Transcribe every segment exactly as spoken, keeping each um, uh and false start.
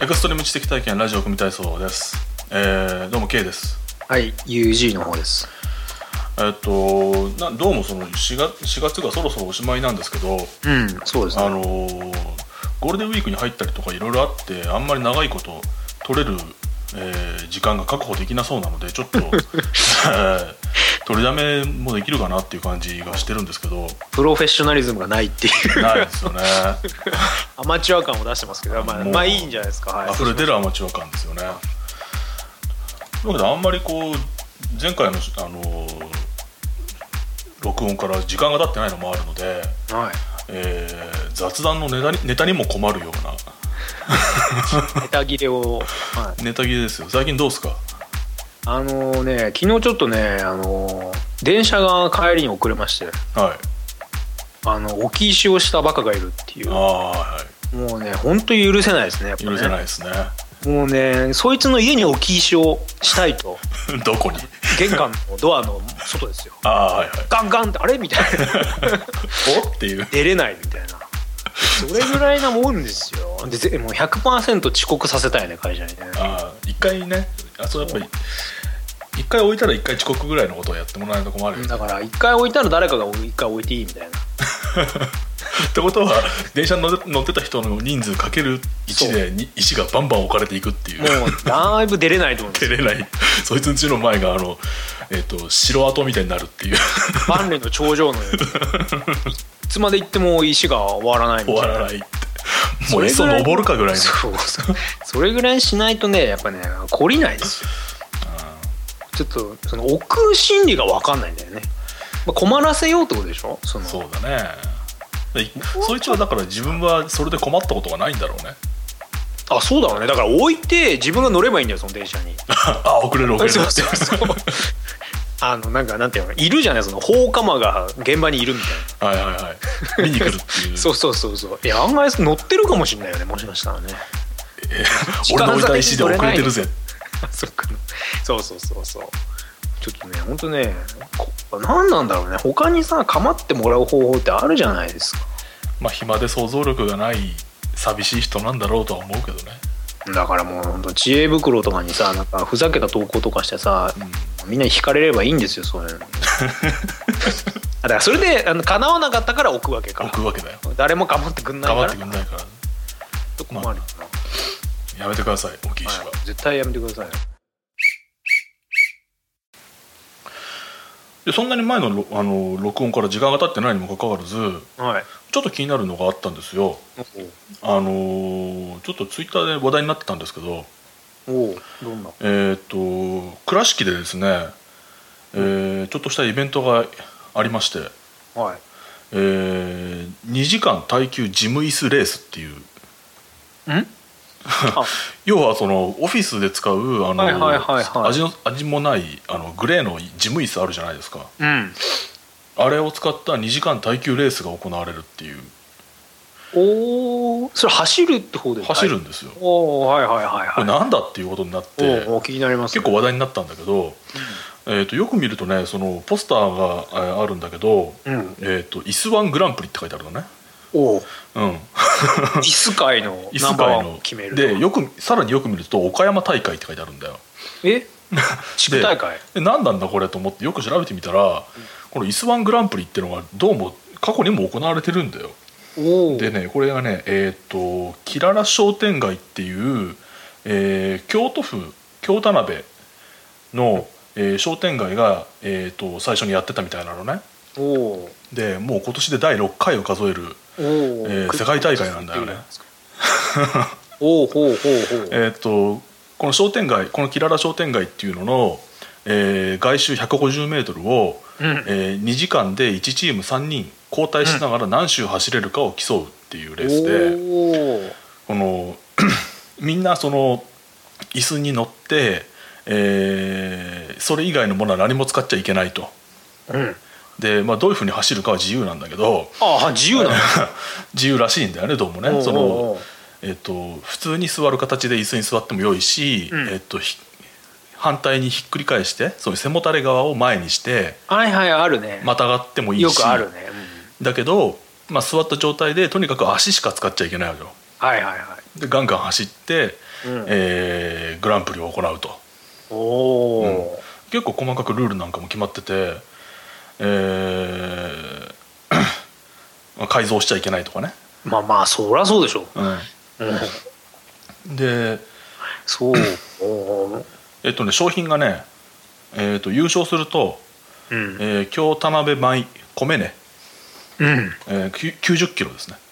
エクストリーム知的体験ラジオ組体操です。えー、どうも K です。 はい、ユージー の方です。 えっとなどうもその 4, 月しがつがそろそろおしまいなんですけど、 うん、そうですね。 あのー、ゴールデンウィークに入ったりとかいろいろあってあんまり長いこと取れる、えー、時間が確保できなそうなのでちょっと、えー、取りだめもできるかなっていう感じがしてるんですけど、 プロフェッショナリズムがないっていうないですよねアマチュア感を出してますけど、まあ、まあいいんじゃないですか、はい、 溢れ出るアマチュア感ですよね。だけどあんまりこう前回の、あのー、録音から時間が経ってないのもあるので、 はい、 えー、雑談のネタに、ネタにも困るようなネタ切れを、はい、 ネタ切れですよ。最近どうですか？ あのー、ね昨日ちょっとね、あのー、電車が帰りに遅れまして、 はい、 あの置き石をしたバカがいるっていう。 あ、はい、 もうね本当に許せないですね、やっぱね。 許せないですね。 もうねそいつの家に置き石をしたいとどこに？ 玄関のドアの外ですよ。 あ、はいはい、 ガンガンってあれみたいなおっていう出れないみたいな、それぐらいなもんですよ。でもう ひゃくパーセント 遅刻させたいね、会社にね。 あ、一回ね、あ、そうやっぱり一回置いたら一回遅刻ぐらいのことをやってもらえると困るよね。 だから一回置いたら誰かが一回置いていいみたいなってことは電車に乗ってた人の人数かけるいちで石がバンバン置かれていくっていう。 もうだいぶ出れないと思うんですよ。 出れない。そいつんちの前があの、えーと、城跡みたいになるっていう万里の長城のようにいつまで行っても石が終わらないみたいな。 終わらないってもういっそ登るかぐらいの。 そうそう、それぐらいしないとね、やっぱね懲りないですよ。ちょっとその置く心理が分かんないんだよね。困らせようってことでしょ。そのそうだね。そいつはだから自分はそれで困ったことがないんだろうね。 あ、そうだろうね。だから置いて自分が乗ればいいんだよ、その電車にあ、遅れる遅れる。 そうそうそうあのなんかなんていうのいるじゃない、その放火魔が現場にいるみたいな。 はいはいはい、見に来るっていうそうそうそうそう。いや案外乗ってるかもしれないよね、もしかしたらね。 えー、俺の置いた石で遅れてるぜそっか、そうそうそうそう。ちょっとね本当ね、何なんだろうね。他にさ構ってもらう方法ってあるじゃないですか。まあ暇で想像力がない寂しい人なんだろうとは思うけどね。 だからもう本当知恵袋とかにさ、なんかふざけた投稿とかしてさ、うん、みんなに惹かれればいいんですよ、そういうのだからそれであの叶わなかったから置くわけか。 置くわけだよ。 誰も構ってくんないから。 構ってくんないからと困るよな、まあ、やめてください、置き石は、はい、 絶対やめてください。 でそんなに前 の, あの録音から時間が経ってないにもかかわらず、 はい、 ちょっと気になるのがあったんですよ。あのちょっとツイッターで話題になってたんですけど、 おどんなえっ、ー、と倉敷でですね、えー、ちょっとしたイベントがありまして、 はい、 えー、にじかん耐久事務椅子レースっていう、 ん要はそのオフィスで使うあの、はいはいはいはい、味の味もないあのグレーの事務椅子あるじゃないですか、 うん、 あれを使ったにじかん耐久レースが行われるっていう。 おー、それ走るって方で走るんですよ。 おー、はいはいはいはい、 これなんだっていうことになっておー、気になります、ね、 結構話題になったんだけど、うん、えー、とよく見るとね、そのポスターがあるんだけど、うん、えー、とイスワングランプリって書いてあるのね。 おう、 うん、 椅子界のナンバーワンを決めるで、よくさらによく見ると岡山大会って書いてあるんだよ。 え地区大会で何なんだこれと思ってよく調べてみたら、うん、このイスワングランプリっていうのがどうも過去にも行われてるんだよ。 おでね、これがね、えっ、ー、とキララ商店街っていう、えー、京都府京田辺の、えー、商店街が、えー、と最初にやってたみたいなのね。 おでもう今年でだいろっかいを数える、えー、世界大会なんだよね。 おほうほうほう。 えっとこの商店街、このキララ商店街っていうのの、えー、外周ひゃくごじゅうメートルを、うん、えー、にじかんでいちチームさんにん交代しながら何周走れるかを競うっていうレースで、うん、このみんなその椅子に乗って、えー、それ以外のものは何も使っちゃいけないと。うん、で、まあ、どういうふうに走るかは自由なんだけど、 ああ自由なんだ自由らしいんだよね、どうもね。その、えー、と普通に座る形で椅子に座ってもよいし、うん、えー、と反対にひっくり返してそういう背もたれ側を前にして、 はいはい、あるね、 またがってもいいし、 よくあるね、 うん、だけど、まあ、座った状態でとにかく足しか使っちゃいけないわけよ。 はいはいはい。 でガンガン走って、うんえー、グランプリを行うと。 お、うん、 結構細かくルールなんかも決まってて、えー、改造しちゃいけないとかね。 まあまあそりゃそうでしょう、うんうん、でそうえっとね商品がね、えー、と優勝すると、うんえー、京田辺米米ね、 うんえー、きゅうじゅっキロですね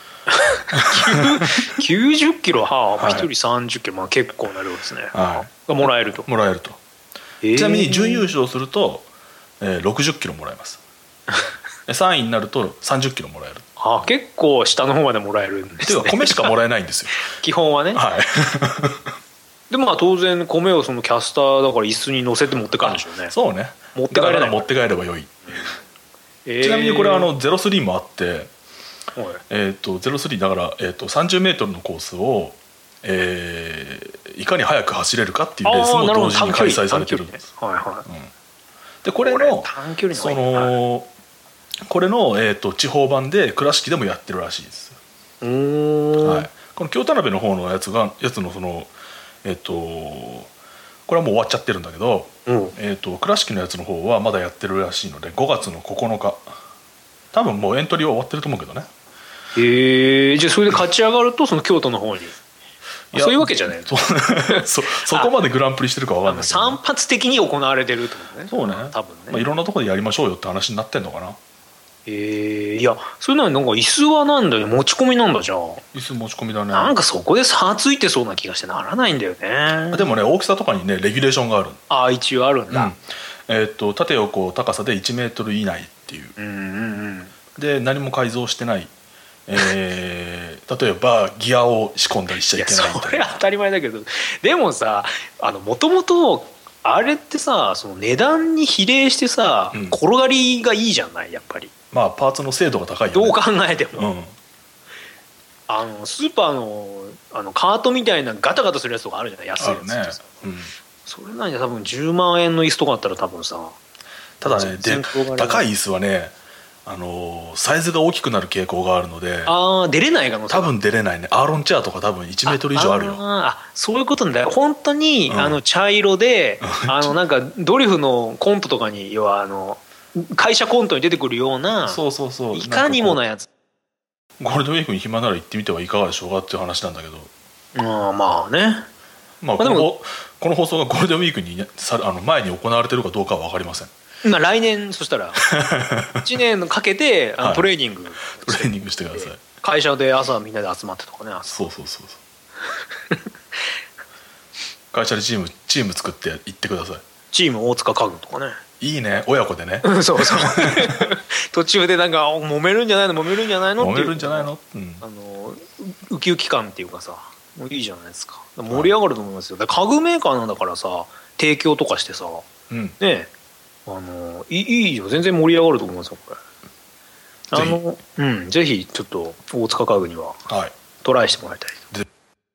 きゅうじゅっキロはあ、はい、ひとりさんじゅっキロ、まあ、結構な量ですね、はい、がもらえるともらえると、えー、ちなみに準優勝すると、えー、ろくじゅっキロもらえますさんいになるとさんじゅっキロもらえる。 あ、結構下の方までもらえるんですね。 ていうか米しかもらえないんですよ基本はね、 はいでまあ当然米をそのキャスターだから椅子に乗せて持って帰るんでしょうね。 そうね、 持って帰れない、 持って帰ればよい、えー、ちなみにこれあのゼロスリーもあって、はいえー、とゼロスリーだから、えー、とさんじゅうメートルのコースを、えー、いかに速く走れるかっていうレースも同時に開催されてるんです。 はいはい、 うん、でこれのそのこれの、えー、と地方版で倉敷でもやってるらしいです。 うーん、 はい、この京田辺の方のやつがやつのそのえっ、ー、とこれはもう終わっちゃってるんだけど、うんえー、と倉敷のやつの方はまだやってるらしいのでごがつのここのか多分もうエントリーは終わってると思うけどね。 へえー、じゃあそれで勝ち上がるとその京都の方にそういうわけじゃないそ, そ, そこまでグランプリしてるか分かんないけど、 散発的に行われてるってことね。 そうね、 多分ね、 まあ、いろんなところでやりましょうよって話になってんのかな。 えー、いやそれなのになんか椅子はなんだよ、持ち込みなんだじゃん。 椅子持ち込みだね。 なんかそこで差ついてそうな気がしてならないんだよね。 でもね大きさとかにねレギュレーションがある。 ああ一応あるんだ、 うんえー、と縦横高さでいちメートル以内っていう、 うんうんうん、 で何も改造してない、えー、例えばギアを仕込んだりしちゃいけないみたいな。 いやそれは当たり前だけどでもさもともとあれってさその値段に比例してさ、うん、転がりがいいじゃないやっぱり。 まあパーツの精度が高いよね。 どう考えても、うん、あのスーパー の, あのカートみたいなガタガタするやつとかあるじゃない安いやつってさ、ねうん、それなんで多分じゅうまんえんの椅子とかあったら多分さ。 ただねで高い椅子はねあのサイズが大きくなる傾向があるのであ出れないかも。 多分出れないね。アーロンチェアとか多分いちメートル以上あるよ。 ああそういうことなんだよ本当に、うん、あの茶色であのなんかドリフのコントとかに要はあの会社コントに出てくるようなそうそうそういかにもなやつ。 ゴールデンウィークに暇なら行ってみてはいかがでしょうかっていう話なんだけど。 あまあね、 まあ、この、まあ、この放送がゴールデンウィークにさあの前に行われてるかどうかは分かりません。 まあ、来年そしたらいちねんかけてあのトレーニング、はい、 トレーニングしてください。 会社で朝みんなで集まってとかね。 そうそうそうそう会社でチームチーム作って行ってください。 チーム大塚家具とかね。 いいね親子でねそうそう途中でなんか揉めるんじゃないの揉めるんじゃないのっていう揉めるんじゃないの、うん、 あのウキウキ感っていうかさもういいじゃないですか。盛り上がると思いますよ。家具メーカーなんだからさ提供とかしてさ、うん、ねあのいいよ全然盛り上がると思いますよこれ。あのうん、ぜひちょっと大塚家具にはトライしてもらいたい、はい、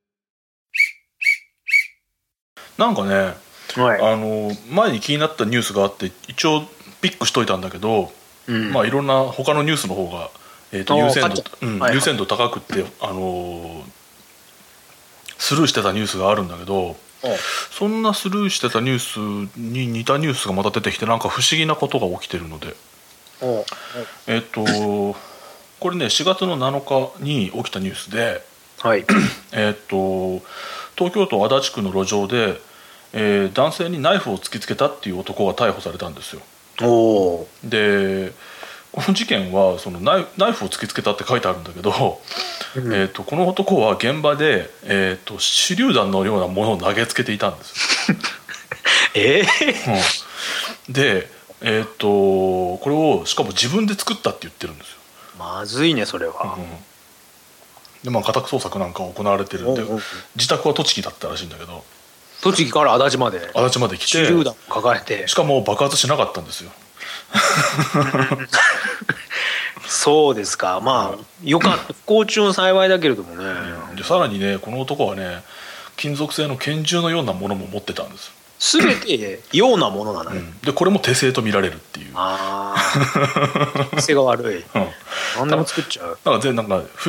なんかね、はい、あの前に気になったニュースがあって一応ピックしといたんだけど、うんまあ、いろんな他のニュースの方が、えー、と優先度、うんはいはい、優先度高くってあのスルーしてたニュースがあるんだけどそんなスルーしてたニュースに似たニュースがまた出てきてなんか不思議なことが起きてるのでえっとこれねしがつのなのかに起きたニュースで、 はい、 えっと東京都足立区の路上で、えー、男性にナイフを突きつけたっていう男が逮捕されたんですよ。 おでこの事件はそのナイ、ナイフを突きつけたって書いてあるんだけど、うん、えー、とこの男は現場で、えー、と手榴弾のようなものを投げつけていたんですよ。 えーうん、で、えー、とこれをしかも自分で作ったって言ってるんですよ。 まずいねそれは、 うんでまあ、家宅捜索なんか行われてるんで自宅は栃木だったらしいんだけど栃木から足立まで足立まで来て手榴弾を抱えてしかも爆発しなかったんですよ。 そうですか。まあよかった不幸中の幸いだけれどもね、 うん、でさらにねこの男はね金属製の拳銃のようなものも持ってたんです。 全てようなものなのね、 うん、でこれも手製と見られるっていう。 ああ手製が悪い、うん、何でも作っちゃう。 だからなんか不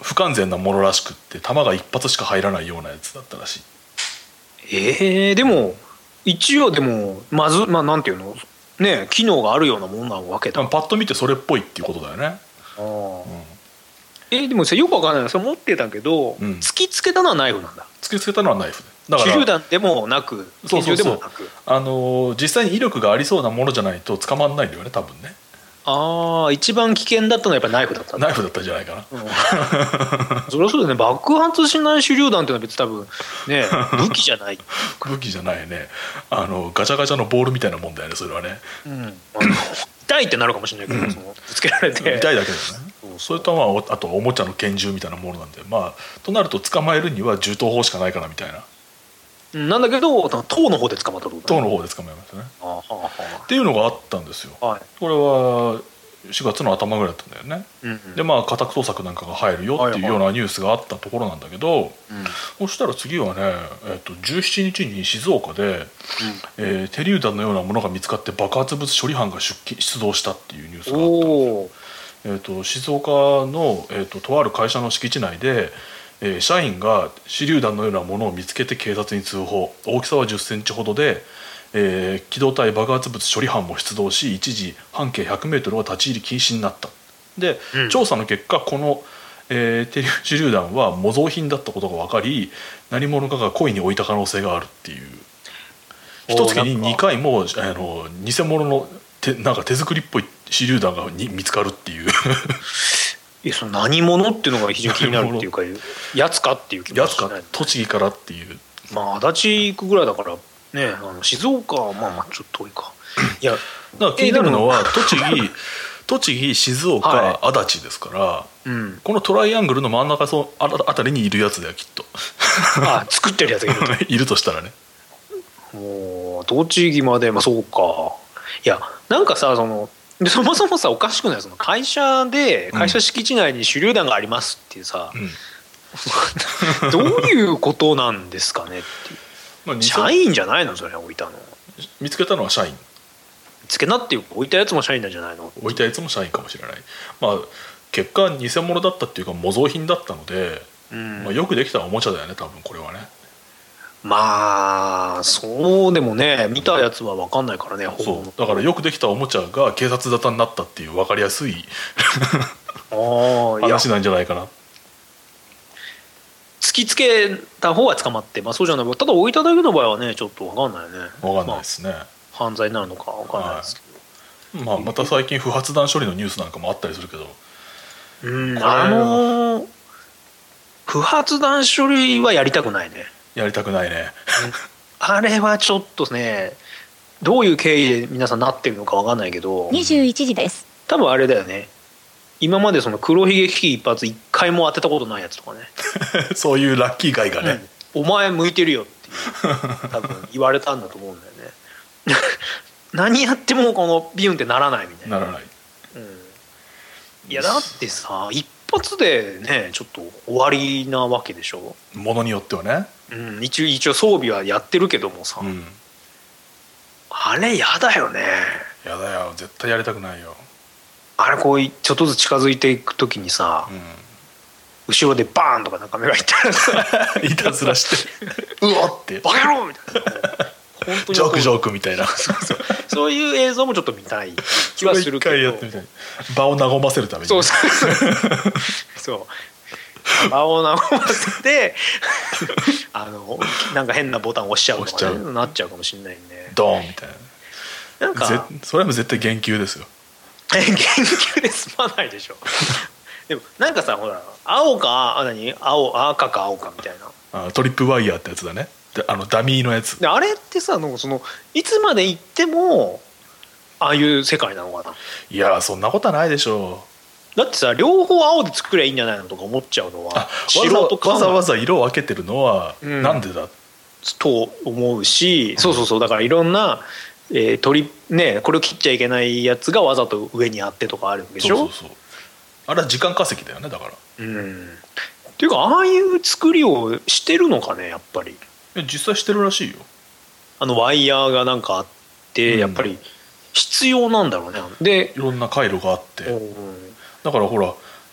不完全なものらしくって弾が一発しか入らないようなやつだったらしい。 えー、でも一応でもまずまあなんていうのね機能があるようなもんなわけだ。 パッと見てそれっぽいっていうことだよね。 あ、うん、えー、でもさよくわかんない。それ持ってたけど、うん、突きつけたのはナイフなんだ。 突きつけたのはナイフだから、 手榴弾でもなく拳銃でもなく、そうそうそう、 あのー、実際に威力がありそうなものじゃないと捕まんないんだよね多分ね。 ああ、一番危険だったのはやっぱりナイフだったんだ。 ナイフだったんじゃないかな、うん、 それはそうだね。爆発しない手榴弾っていうのは別に多分ね武器じゃない武器じゃないね。あのガチャガチャのボールみたいなもんだよねそれはね、うん、 痛いってなるかもしれないけど、うん、そのぶつけられて痛いだけだよね。それとまああとおもちゃの拳銃みたいなものなんで、まあとなると捕まえるには銃刀法しかないかなみたいな。 なんだけど党の方で捕まったってことだね。党の方で捕まえましたね。あははっていうのがあったんですよ、はい、これはしがつの頭ぐらいだったんだよね、うんうん、でまあ家宅捜索なんかが入るよっていうようなニュースがあったところなんだけど、はいはい、そしたら次はね、えー、とじゅうしちにちに静岡で、うんえー、手榴弾のようなものが見つかって爆発物処理班が出勤出動したっていうニュースがあったんですよ。えー、と静岡の、えー、ととある会社の敷地内でえー、社員が手榴弾のようなものを見つけて警察に通報。大きさはじゅっセンチほどで、えー、機動隊爆発物処理班も出動し一時半径ひゃくメートルは立ち入り禁止になった。で、うん、調査の結果この、えー、手榴弾は模造品だったことが分かり何者かが故意に置いた可能性があるっていう。一月ににかいもあの偽物の手なんか手作りっぽい手榴弾がに見つかるっていういやその何者っていうのが非常に気になるっていうかやつかっていう気もしない、ね、やつか栃木からっていう。 まあ足立行くぐらいだからねあの静岡はまあまあちょっと遠いか。いやだから気になるのは栃木栃木静岡、はい、足立ですから、うん、このトライアングルの真ん中そあたりにいるやつだよきっとあ作ってるやつがいるといるとしたらね。 もう栃木までまあそうか。いやなんかさそのでそもそもさおかしくないその会社で会社敷地内に手榴弾がありますっていうさ、うん、どういうことなんですかねっていう、まあ、社員じゃないのそれ置いたの。 見つけたのは社員。見つけたっていう置いたやつも社員なんじゃないの。 置いたやつも社員かもしれない。まあ結果偽物だったっていうか模造品だったので、うんまあ、よくできたおもちゃだよね多分これはね。 まあそうでもね見たやつは分かんないからね。 そうだからよくできたおもちゃが警察沙汰になったっていう分かりやすい話なんじゃないかな。 突きつけた方は捕まって、まあ、そうじゃないただ置いただけの場合はねちょっと分かんないね。 分かんないですね、まあ、 犯罪になるのか分かんないですけど、はいまあ、また最近不発弾処理のニュースなんかもあったりするけどうんあのー、不発弾処理はやりたくないね。 やりたくないねあれはちょっとねどういう経緯で皆さんなってるのか分かんないけどにじゅういちじです多分あれだよね今までその黒ひげ危機一発一回も当てたことないやつとかねそういうラッキーガイがね、 うん、お前向いてるよっていう多分言われたんだと思うんだよね何やってもこのビュンってならないみたいな。 ならない、 うん、いやだってさ一発でねちょっと終わりなわけでしょものによってはね、 うん、一応一応装備はやってるけどもさ、うん、あれやだよね。 やだよ絶対やりたくないよ。 あれこうちょっとずつ近づいていくときにさ、うん、後ろでバーンとか中目がいったらさいたずらしてうわってバカ野郎みたいな本当にジョークジョークみたいなそうそう、そういう映像もちょっと見たい気はするけど一回やってみたい場を和ませるために、ね、 そうそうそう場を和ませてあのなんか変なボタン押しちゃうとか、ね、なっちゃうかもしれないんでドーンみたいな。なんかそれも絶対言及ですよ。 言及で済まないでしょでもなんかさほら青かあ何青赤か青かみたいなあトリップワイヤーってやつだね。であのダミーのやつであれってさなんかそのいつまで行ってもああいう世界なのかな。 いやそんなことはないでしょう。だってさ両方青で作りゃいいんじゃないのとか思っちゃうのは素人わざわざ色を分けてるのはなんでだ、うん、 と思うし、そうそうそうだからいろんな、えー、鳥ねこれを切っちゃいけないやつがわざと上にあってとかあるわけでしょ。 そうそうそうあれは時間稼ぎだよねだから。 うんっていうかああいう作りをしてるのかねやっぱり。 実際してるらしいよ。 あのワイヤーがなんかあって、うん、やっぱり必要なんだろうね。でいろんな回路があって、うん、だからほら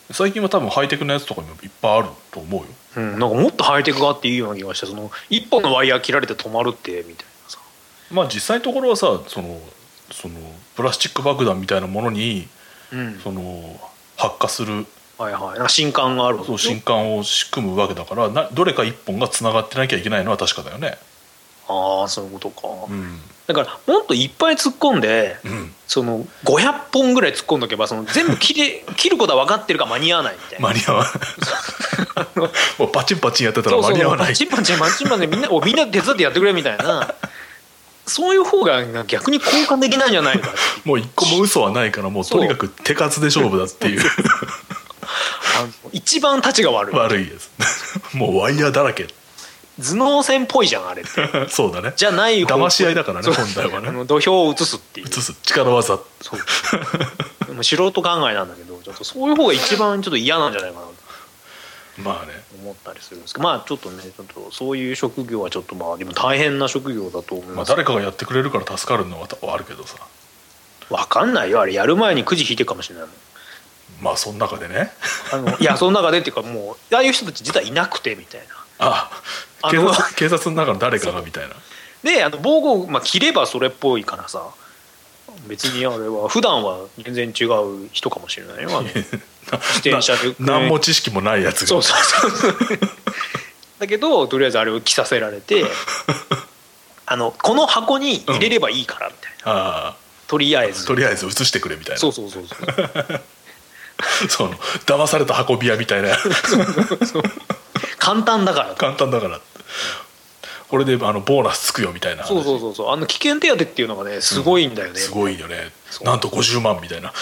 最近は多分ハイテクなやつとかもいっぱいあると思うよ、 うん、なんかもっとハイテクがあっていいような気がして、その一本のワイヤー切られて止まるってみたいなさ。 まあ実際のところはさ、そのそのプラスチック爆弾みたいなものに、うん、その発火する、 はいはい、なんか信管があるわけ、 そう信管を仕組むわけだから、などれか一本がつながってなきゃいけないのは確かだよね。 ああそういうことか、 うん、 だからもっといっぱい突っ込んで、うん、そのごひゃっぽんぐらい突っ込んどけば、その全部切れ切ることは分かってるか間に合わないみたいな。 間に合わないもうパチンパチンやってたら間に合わない。 そうそうパチンパチンパチンパチンみんなみんな手伝ってやってくれみたいなそういう方が逆に効果的なんじゃないかもう一個も嘘はないから、もうとにかく手数で勝負だっていうあの一番たちが悪い悪いですもうワイヤーだらけ、 頭脳戦っぽいじゃんあれってそうだね、 じゃない方騙し合いだからね本来はね。 あの土俵を移すっていう、 移す力技、 そうでも素人考えなんだけど、ちょっとそういう方が一番ちょっと嫌なんじゃないかなとまあね思ったりするんですけど、まあちょっとね、ちょっとそういう職業はちょっとまあでも大変な職業だと思います、 まあ、誰かがやってくれるから助かるのはあるけどさ、 分かんないよ、あれやる前にくじ引いてるかもしれないもん。 まあその中でねあのいやその中でっていうか、もうああいう人たち実はいなくてみたいな、 ああ警察警察の中の誰かがみたいなで、あの防護、まあ、着ればそれっぽいからさ、別にあれは普段は全然違う人かもしれないよ、あの自転車で何も知識もないやつが、 そうそうそうだけどとりあえずあれを着させられてあのこの箱に入れればいいからみたいな、うん、あとりあえずとりあえず移してくれみたいな、 そうそうそうそうその騙された運び屋みたいなそうそう簡単だから簡単だからこれであのボーナスつくよみたいな、 そうそうそうそう、あの危険手当っていうのがねすごいんだよね、うん、 すごいよね、なんとごじゅうまんみたいな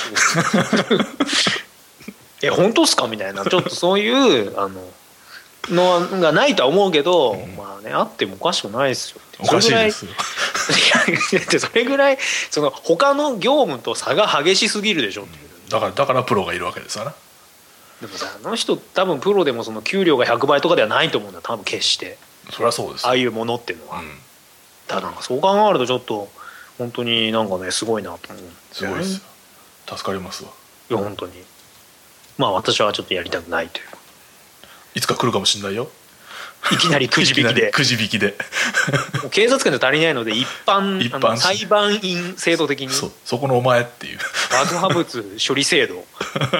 え本当っすかみたいな、ちょっとそういうあののがないとは思うけど、うん、まあねあってもおかしくないですよ。 おかしいですよそれぐらいその他の業務と差が激しすぎるでしょっていう、 うん、だからだからプロがいるわけですから。 でもさ、あの人多分プロでもその給料がひゃくばいとかではないと思うんだよ多分決して。 そりゃそうです、 ああいうものっていうのは、うん、だからなんかそう考えるとちょっと本当になんかねすごいなと思う、ね、 すごいですよ、助かりますわ。 いや本当にまあ私はちょっとやりたくないという、 いつか来るかもしれないよ、 いきなりくじ引きでくじ引きで警察官じゃ足りないので一般、 一般裁判員制度的にそ, そこのお前っていう爆破物処理制度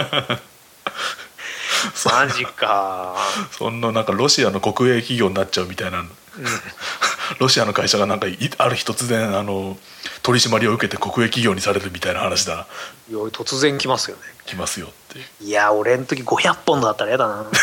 マジか、 そんななんかロシアの国営企業になっちゃうみたいな、うん、ロシアの会社がなんかある日突然あの取り締まりを受けて国営企業にされるみたいな話だな。 いや突然来ますよね、 来ますよっていう。 いや俺の時ごひゃっぽんだったらやだな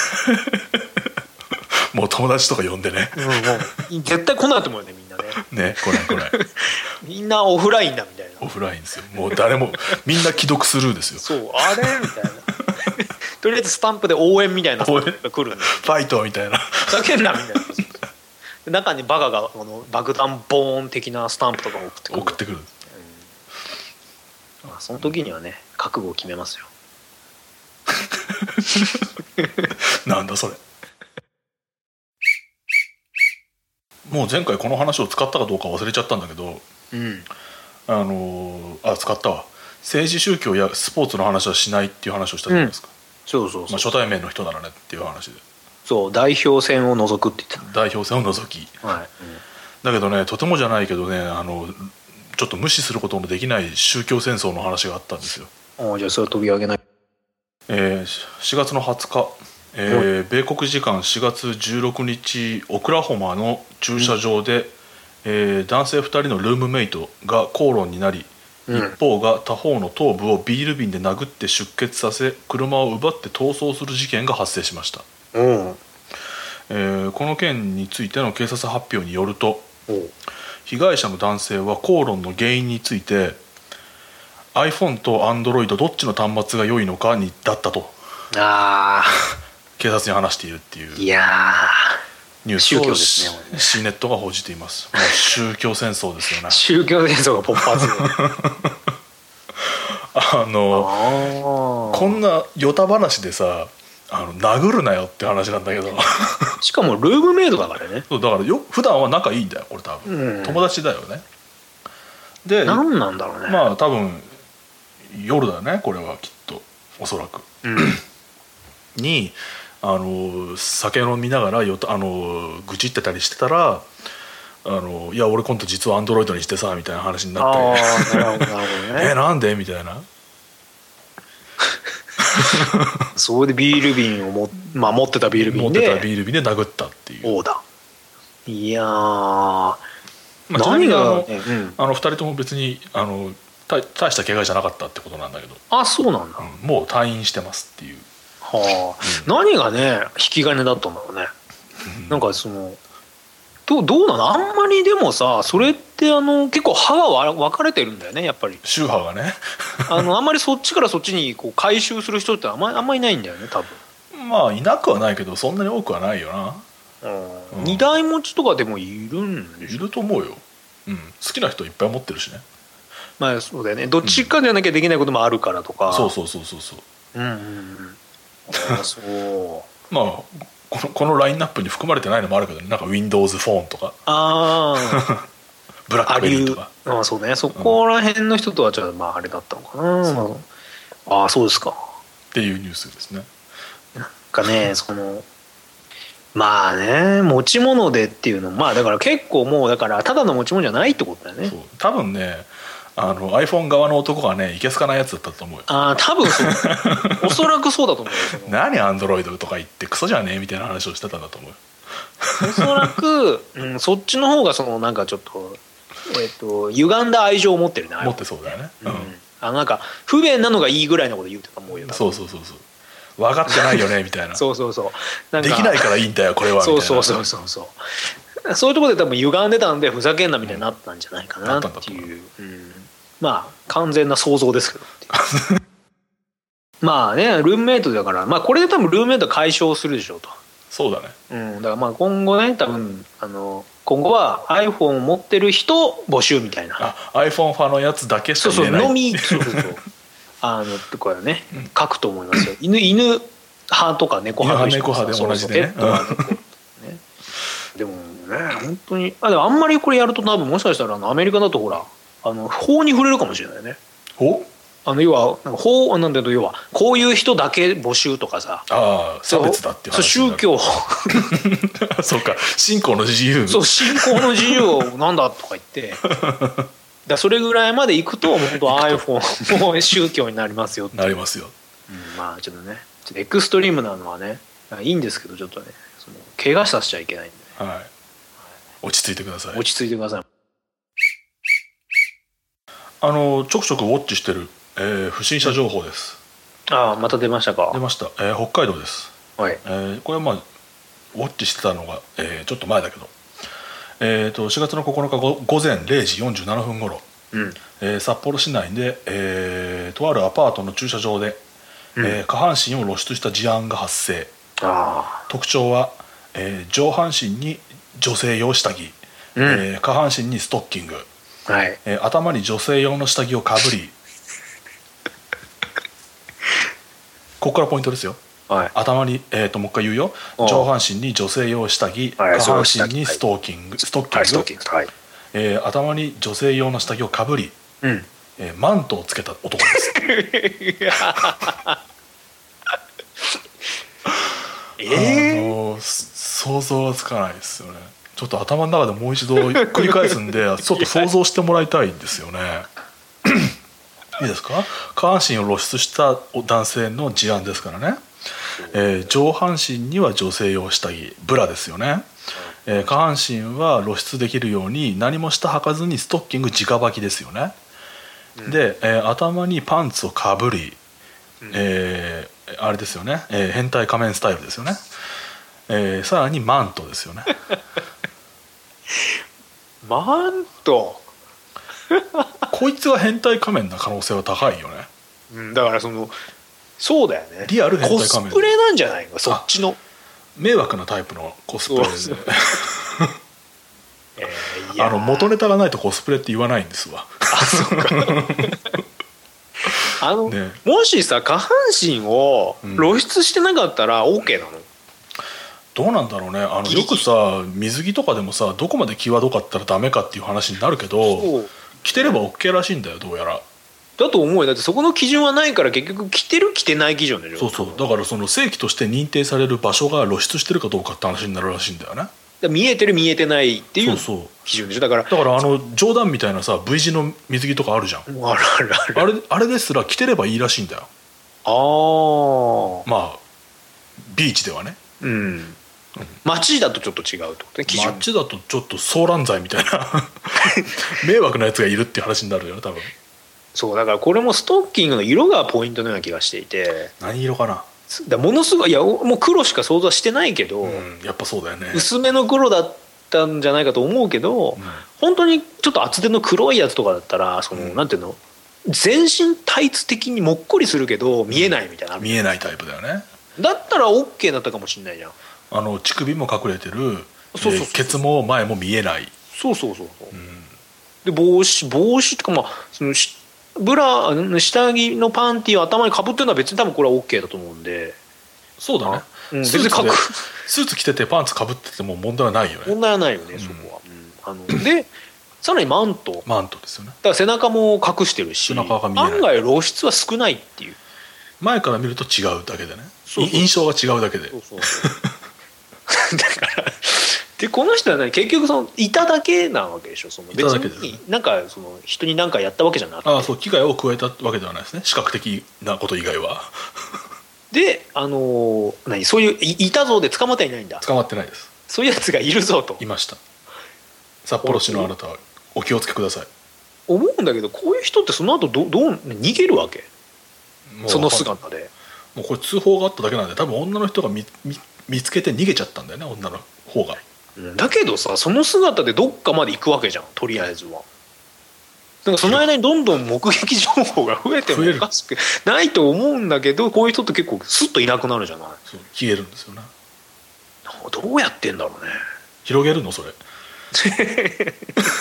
もう友達とか呼んでね、 うん、もう絶対来ないと思うよねみんなねね来ない来ないみんなオフラインだみたいな、 オフラインですよ、もう誰もみんな既読スルーですよそうあれみたいなとりあえずスタンプで応援みたいなのが来るんでファイトみたいなふざけんなみたいな中にバカがこの爆弾ボーン的なスタンプとか送ってくる送ってくる、うんまあ、その時にはね覚悟を決めますよなんだそれ。もう前回この話を使ったかどうか忘れちゃったんだけど、うん、あのあ使ったわ。政治宗教やスポーツの話はしないっていう話をしたじゃないですか、うん、 そうそうそう、 まあ、初対面の人ならねっていう話で、 そう代表選を除くって言ってた、 代表選を除き、はい、うん、だけどねとてもじゃないけどねあのちょっと無視することのできない宗教戦争の話があったんですよ。 ああじゃあそれは取り上げない、 えー、しがつのはつか、えー、米国時間しがつじゅうろくにちオクラホマの駐車場で、うんえー、男性ふたりのルームメイトが口論になり、うん、一方が他方の頭部をビール瓶で殴って出血させ車を奪って逃走する事件が発生しました、うんえー、この件についての警察発表によると、うん、被害者の男性は口論の原因について iPhone と Android どっちの端末が良いのかにだったとあ警察に話しているっていういやニュースを、ね、シーネットが報じています。もう宗教戦争ですよね宗教戦争が勃発あのあこんなヨタ話でさあの殴るなよって話なんだけどしかもルームメイトだからね。 そうだからよ普段は仲いいんだよこれ多分、うん、友達だよね。で何なんだろうね。 まあ多分夜だねこれはきっとおそらく、うん、 にあの酒飲みながらよあの愚痴ってたりしてたらあのいや俺今度実はアンドロイドにしてさみたいな話になって、 あなるほどなるほど、ね、 えなんでみたいなそれでビール瓶をも、まあ、持ってたビール瓶で持ってたビール瓶で殴ったっていう。 おうだ。いやー、 まあ、何があの、ねうん、あのふたりとも別にあの大した怪我じゃなかったってことなんだけど。 あ、そうなんだ、 うん、もう退院してますっていう。 はあ、うん、何がね引き金だったんだろうね、うん、なんかそのどう、どうなの、あんまりでもさそれってあの結構歯が分かれてるんだよねやっぱり宗派がねあのあんまりそっちからそっちにこう回収する人ってあんまりあんまりいないんだよね多分。 まあいなくはないけどそんなに多くはないよな。 うん、二台持ちとかでもいるんでしょ。 いると思うよ、うん、好きな人いっぱい持ってるしね。 まあそうだよね、どっちかじゃなきゃできないこともあるからとか、 うん、そうそうそうそうそう、 うんうんうん、あそうまあこの、このラインナップに含まれてないのもあるけど、ね、なんか Windows フォンとかあブラックベリーとかああそうね、そこら辺の人とはちょっとまああれだったのかな、うん、ああそうですかっていうニュースですね。 なんかねそのまあね持ち物でっていうのまあだから結構もうだからただの持ち物じゃないってことだよね。 そう多分ねあの iPhone 側の男がねいけすかないやつだったと思うよ。 ああ多分そうおそらくそうだと思うよ何アンドロイドとか言ってクソじゃねえみたいな話をしてたんだと思うよおそらく、うん、そっちの方がそのなんかちょっとえっと歪んだ愛情を持ってるね。 持ってそうだよね、うん、 あのなんか不便なのがいいぐらいのこと言うてたと思うよ。 そうそうそうそう分かってないよねみたいなそうそうそうなんかできないからいいんだよこれはみたいな。 そうそうそうそうそうそういうところで多分歪んでたんでふざけんなみたいになったんじゃないかなっていう、うん、まあ完全な想像ですけどまあねルームメイトだからまあこれで多分ルームメイト解消するでしょうと。 そうだね、 うん、だからまあ今後ね多分あの今後は iPhone を持ってる人募集みたいな。 あ iPhone ファのやつだけしか言えない。そうそうのみそうそうそうあのとかね、うん、書くと思いますよ。犬犬派とか猫派猫派で同じでね。 そうそうねでもね本当にあでもあんまりこれやると多分もしかしたらあのアメリカだとほらあの法に触れるかもしれないね。 法？あの要はなんか法なんだけど要はこういう人だけ募集とかさ。 ああ差別だっていう話そう宗教そうか信仰の自由そう信仰の自由をなんだとか言ってだそれぐらいまでいくと本当 iPhone も宗教になりますよってなりますよ、 うん、まあちょっとねちょっとエクストリームなのはねいいんですけどちょっとねその怪我させちゃいけないんで、ね、 はい、落ち着いてください。 落ち着いてください。 あのちょくちょくウォッチしてる、えー、不審者情報です。 ああまた出ましたか。 出ました、えー、北海道です。 はい、 えー、これはまあウォッチしてたのが、えー、ちょっと前だけど、えー、としがつのここのかご午前れいじよんじゅうななふん頃、うんえー、札幌市内で、えー、とあるアパートの駐車場で、うんえー、下半身を露出した事案が発生。 あ特徴は、えー、上半身に女性用下着、うんえー、下半身にストッキング、 はいえー、頭に女性用の下着をかぶりここからポイントですよ、はい、頭に、えー、ともう一回言うよ。上半身に女性用下着、はい、下半身にストッキング、はい、ストッキング、はいえー、頭に女性用の下着をかぶり、うんえー、マントをつけた男ですえー、あの想像はつかないですよね。ちょっと頭の中でもう一度繰り返すんでちょっと想像してもらいたいんですよねいいですか。下半身を露出した男性の事案ですからね、えー、上半身には女性用下着ブラですよね、えー、下半身は露出できるように何も下履かずにストッキング直履きですよね、うん、で、えー、頭にパンツをかぶり、うんえーあれですよね、えー、変態仮面スタイルですよね、えー、さらにマントですよねマントこいつは変態仮面な可能性は高いよね、 うん、だからそのそうだよねリアル変態仮面コスプレなんじゃないのそっちの迷惑なタイプのコスプレでえー、あの元ネタがないとコスプレって言わないんですわあそうかあの、ね、もしさ下半身を露出してなかったら OK なの、うん、 どうなんだろうね。あのよくさ水着とかでもさどこまで際どかったらダメかっていう話になるけど着てれば OK らしいんだよどうやら。 だと思うよ。だってそこの基準はないから結局着てる着てない基準でしょ。 そうそう、だからその正規として認定される場所が露出してるかどうかって話になるらしいんだよね。 見えてる見えてないっていう基準でしょ。だからだからあの冗談みたいなさ V 字の水着とかあるじゃん。 あるあるある。 あれあれですら着てればいいらしいんだよ。 ああ、 まあビーチではね。 うん、うん、街だとちょっと違うってことね、基準。 街だとちょっと騒乱罪みたいな迷惑なやつがいるっていう話になるよね多分。 そうだからこれもストッキングの色がポイントのような気がしていて。 何色かな。 だものすごい、いやもう黒しか想像はしてないけど、うん、 やっぱそうだよね。 薄めの黒だったんじゃないかと思うけど、うん、本当にちょっと厚手の黒いやつとかだったらその、うん、なんていうの、全身タイツ的にもっこりするけど見えないみたいな、うん、 見えないタイプだよね。 だったら OK だったかもしれないじゃん。 あの乳首も隠れてる、そうそうそう、ケツも前も見えない。 そうそうそうそう、うん、で帽子帽子とか、まあそのブラ下着のパンティを頭にかぶってるのは別に多分これは OK だと思うんで。 そうだね、 うん、別にかくスーツ着ててパンツかぶってても問題はないよね。 問題はないよね、そこは、うん、あのでさらにマントマントですよね。 だから背中も隠してるし、 背中が見えない、 案外露出は少ないっていう。 前から見ると違うだけでね。そうそう、印象が違うだけで。そうそうそうだからでこの人はね結局そのいただけなわけでしょ。その別になんかその人に何かやったわけじゃなくて、 ああそう、危害を加えたわけではないですね、視覚的なこと以外は。 であのー、何そういういたぞで捕まってはいないんだ。 捕まってないです。 そういうやつがいるぞと。 いました。札幌市のあなたはお気をつけください。 思うんだけどこういう人ってその後どどう逃げるわけ。その姿でもうこれ通報があっただけなんで多分女の人が 見, 見, 見つけて逃げちゃったんだよね、女の方が。 だけどさその姿でどっかまで行くわけじゃん、とりあえずは。なんかその間にどんどん目撃情報が増えてもおかしくないと思うんだけど、こういう人って結構スッといなくなるじゃない。 そう消えるんですよね。 どうやってんだろうね。 広げるのそれいや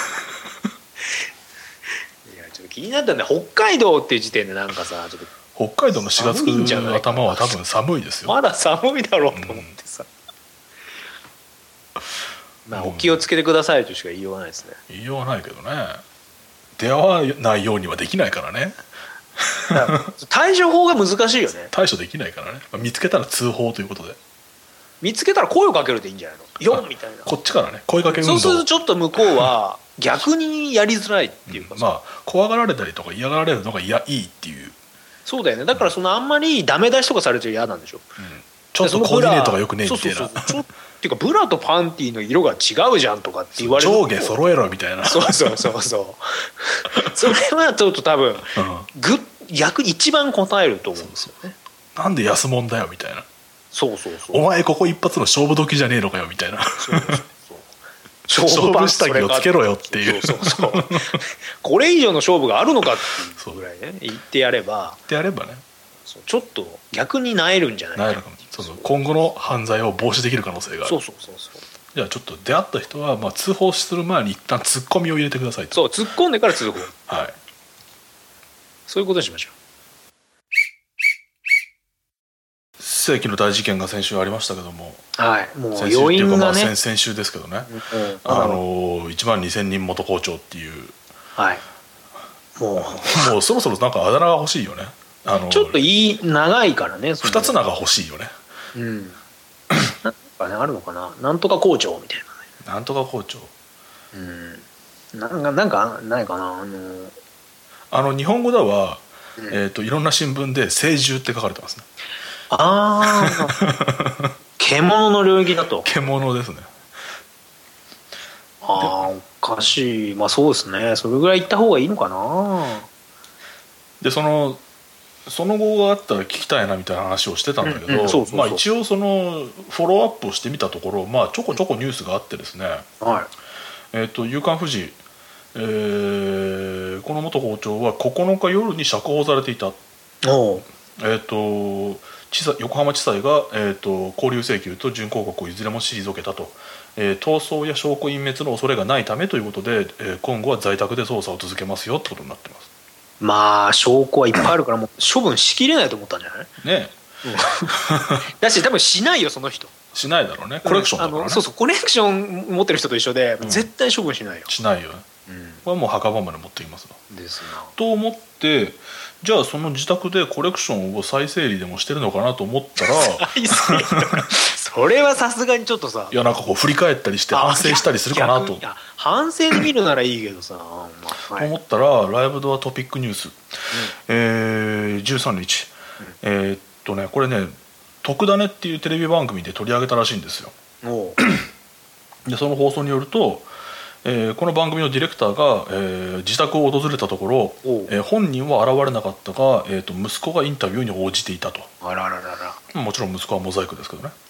ちょっと気になったんだ。北海道っていう時点でなんかさちょっと北海道のしがつ頭は多分寒いですよ。 まだ寒いだろうと思ってさ、うん、まあお気をつけてくださいとしか言いようがないですね。 言いようがないけどね、出会わないようにはできないからね。 対処法が難しいよね。 対処できないからね。見つけたら通報ということで、 見つけたら声をかけるでいいんじゃないの。よっみたいな、 こっちからね声かけ運動。 そうするとちょっと向こうは逆にやりづらいっていうか、 うん、まあ怖がられたりとか嫌がられるのがいやいいっていう。 そうだよね。だからそのあんまりダメ出しとかされてる嫌なんでしょ、うん、 ちょっとコーディネートがよくねえみたいな。 そうそうそうっていうかブラとパンティの色が違うじゃんとかって言われる。 上下揃えろみたいな。 そうそうそうそうそれはちょっと多分、うん、ぐ逆に一番答えると思うんですよね。 なんで安物だよみたいな。 そうそうそう。 お前ここ一発の勝負時じゃねえのかよみたいな。そうそうそう勝負下着をつけろよっていう。そうそうそうこれ以上の勝負があるのかっていうぐらいね言ってやれば言ってやればね、 そうちょっと逆になえるんじゃないかな。 なえるかも。そうそう今後の犯罪を防止できる可能性がある。 そうそうそうそう。 じゃあちょっと出会った人はまあ通報する前に一旦ツッコミを入れてくださいと。 そう突っ込んでから通報。 はい。 そういうことにしましょう。 世紀の大事件が先週ありましたけども、 はい、もう余韻がね、 先, 先々週ですけどね、うん、あのいちまんにせんにん元校長っていう、 はい、もうもうそろそろなんかあだ名が欲しいよね。あのちょっといい長いからね。 二つ名が欲しいよね。 うんなんかねあるのかな、なんとか校長みたいなね。なんとか校長、 うんなんかなんかないかな。あのあの日本語では、うんえー、といろんな新聞で聖獣って書かれてますね。 ああ獣の領域だと。 獣ですね。 ああおかしい。まあそうですね、それぐらい言った方がいいのかな。 でそのその後があったら聞きたいなみたいな話をしてたんだけど、一応そのフォローアップをしてみたところ、まあ、ちょこちょこニュースがあってですね、 はいえー、と夕刊フジ、えー、この元校長はここのか夜に釈放されていた。 おえーと地裁横浜地裁が、えー、と勾留請求と準抗告をいずれも退けたと、えー、逃走や証拠隠滅の恐れがないためということで、えー、今後は在宅で捜査を続けますよってことになってます。 まあ証拠はいっぱいあるからもう処分しきれないと思ったんじゃないねえ、うん、 だし多分しないよその人。 しないだろうね、コレクションだからね、うん、 そうそうコレクション持ってる人と一緒で、うん、絶対処分しないよ。 しないよ。 これはもう墓場まで持ってきますな。 ですなと思って、じゃあその自宅でコレクションを再整理でもしてるのかなと思ったらそれはさすがにちょっとさ、 いやなんかこう振り返ったりして反省したりするかなと。 反省で見るならいいけどさ、 まあ、思ったらライブドアトピックニュース、うん、えー、じゅうさんにち、うん、えー、っとねこれね「とくダネ」っていうテレビ番組で取り上げたらしいんですよ。おでその放送によると、えー、この番組のディレクターが、えー、自宅を訪れたところ、えー、本人は現れなかったが、えー、と息子がインタビューに応じていたと。 あらららら。 もちろん息子はモザイクですけどね。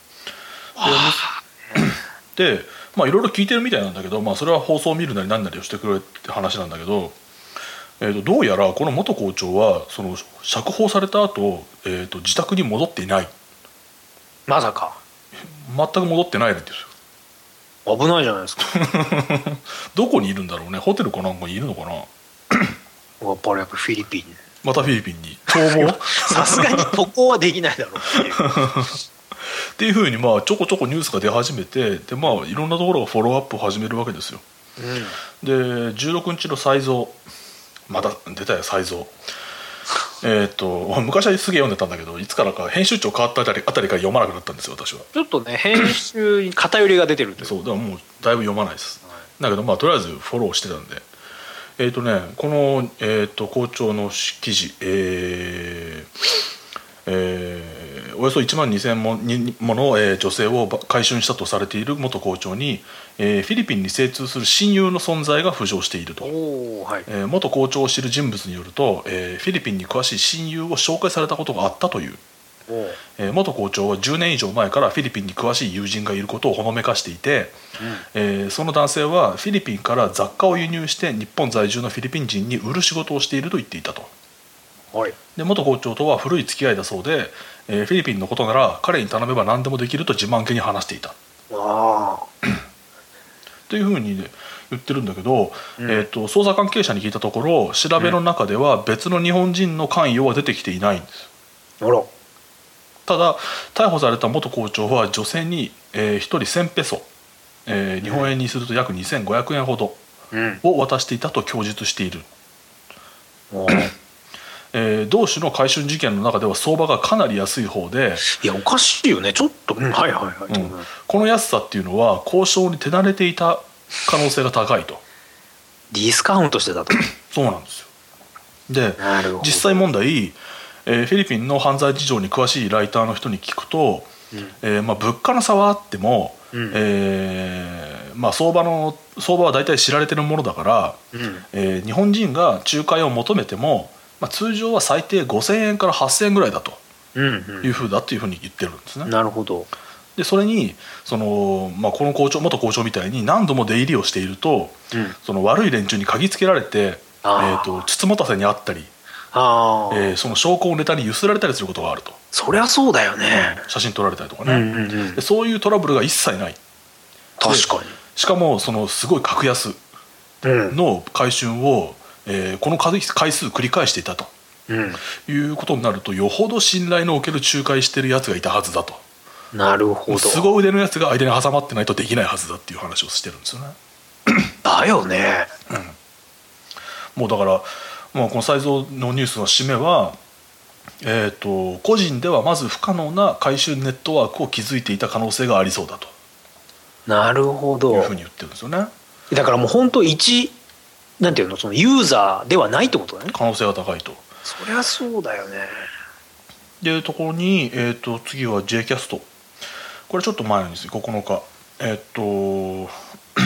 で, でまあいろいろ聞いてるみたいなんだけど、まあ、それは放送を見るなり何なりをしてくれって話なんだけど、えー、とどうやらこの元校長はその釈放された後、えー、と自宅に戻っていない。 まさか。 全く戻ってないんですよ。 危ないじゃないですかどこにいるんだろうね。ホテルかなんかにいるのかな。 やっぱりやっぱフィリピン、 またフィリピンに逃亡さすがに渡航はできないだろうっていうっていうふうにまあちょこちょこニュースが出始めて、でまあいろんなところがフォローアップを始めるわけですよ、うん、でじゅうろくにちの再造、また出たよ再造えっと昔はすげえ読んでたんだけど、いつからか編集長変わったあたりあたりから読まなくなったんですよ私は。 ちょっとね編集に偏りが出てるというそうだからもうだいぶ読まないです、はい、だけどまあとりあえずフォローしてたんで、えっとねこの、えー、と校長の記事、えーえー、およそいちまんにせんもの、えー、女性を買春したとされている元校長に、えー、フィリピンに精通する親友の存在が浮上していると、はい、えー、元校長を知る人物によると、えー、フィリピンに詳しい親友を紹介されたことがあったという。えー、元校長はじゅうねん以上前からフィリピンに詳しい友人がいることをほのめかしていて、うん、えー、その男性はフィリピンから雑貨を輸入して日本在住のフィリピン人に売る仕事をしていると言っていたと、はい、で元校長とは古い付き合いだそうで、えー、フィリピンのことなら彼に頼めば何でもできると自慢げに話していたあというふうに、ね、言ってるんだけど、うん、えーと、捜査関係者に聞いたところ調べの中では別の日本人の関与は出てきていないんです。あら。ただ逮捕された元校長は女性に、えー、ひとりせんペソ、えー、日本円にすると約にせんごひゃくえんほどを渡していたと供述している、うんえー、同種の買春事件の中では相場がかなり安い方で、 いやおかしいよねちょっと、うん、はいはいはい、うん、 この安さっていうのは交渉に手慣れていた可能性が高いと。 ディスカウントしてたとそうなんですよ。で実際問題えー、フィリピンの犯罪事情に詳しいライターの人に聞くと、うんえーまあ、物価の差はあっても、うんえーまあ、相場の相場は大体知られてるものだから、うんえー、日本人が仲介を求めても、まあ、通常は最低ごせんえんからはっせんえんぐらいだというふうだというふうに言ってるんですね。 なるほど。 でそれにその、まあ、この校長元校長みたいに何度も出入りをしていると、うん、その悪い連中に嗅ぎつけられて、えー、とつつもたせにあったりあえー、その証拠をネタにゆすられたりすることがあると。 そりゃそうだよね、 写真撮られたりとかね、うんうんうん、でそういうトラブルが一切ない。 確かに。 しかもそのすごい格安の買春を、えー、この回数繰り返していたと、うん、いうことになるとよほど信頼のおける仲介してるやつがいたはずだと。 なるほど。 凄腕のやつが間に挟まってないとできないはずだっていう話をしてるんですよね。 だよね、 うん、もうだからまあ、この再造のニュースの締めは、えー、と個人ではまず不可能な回収ネットワークを築いていた可能性がありそうだと。 なるほど。 いうふうに言ってるんですよね。 だからもう本当一なんていうのそのユーザーではないってことだね。 可能性が高いと。 そりゃそうだよね。 でいうところに、えー、と次は J キャスト。これちょっと前なんですよ。ここのかえっ、ー、と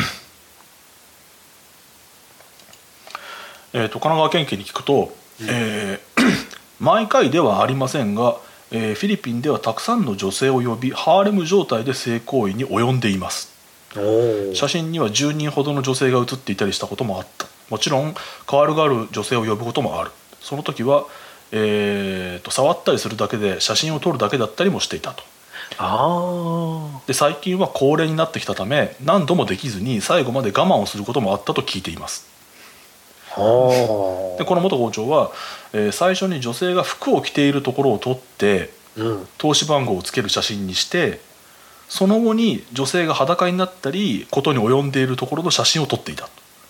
えー、と神奈川県警に聞くと、うんえー、毎回ではありませんが、えー、フィリピンではたくさんの女性を呼びハーレム状態で性行為に及んでいます。写真にはじゅうにんほどの女性が写っていたりしたこともあった。もちろん代わるがある女性を呼ぶこともある。その時は、えー、と触ったりするだけで写真を撮るだけだったりもしていたと。あで最近は高齢になってきたため何度もできずに最後まで我慢をすることもあったと聞いています。でこの元校長は、えー、最初に女性が服を着ているところを撮って、うん、通し番号をつける写真にしてその後に女性が裸になったりことに及んでいるところの写真を撮っていた。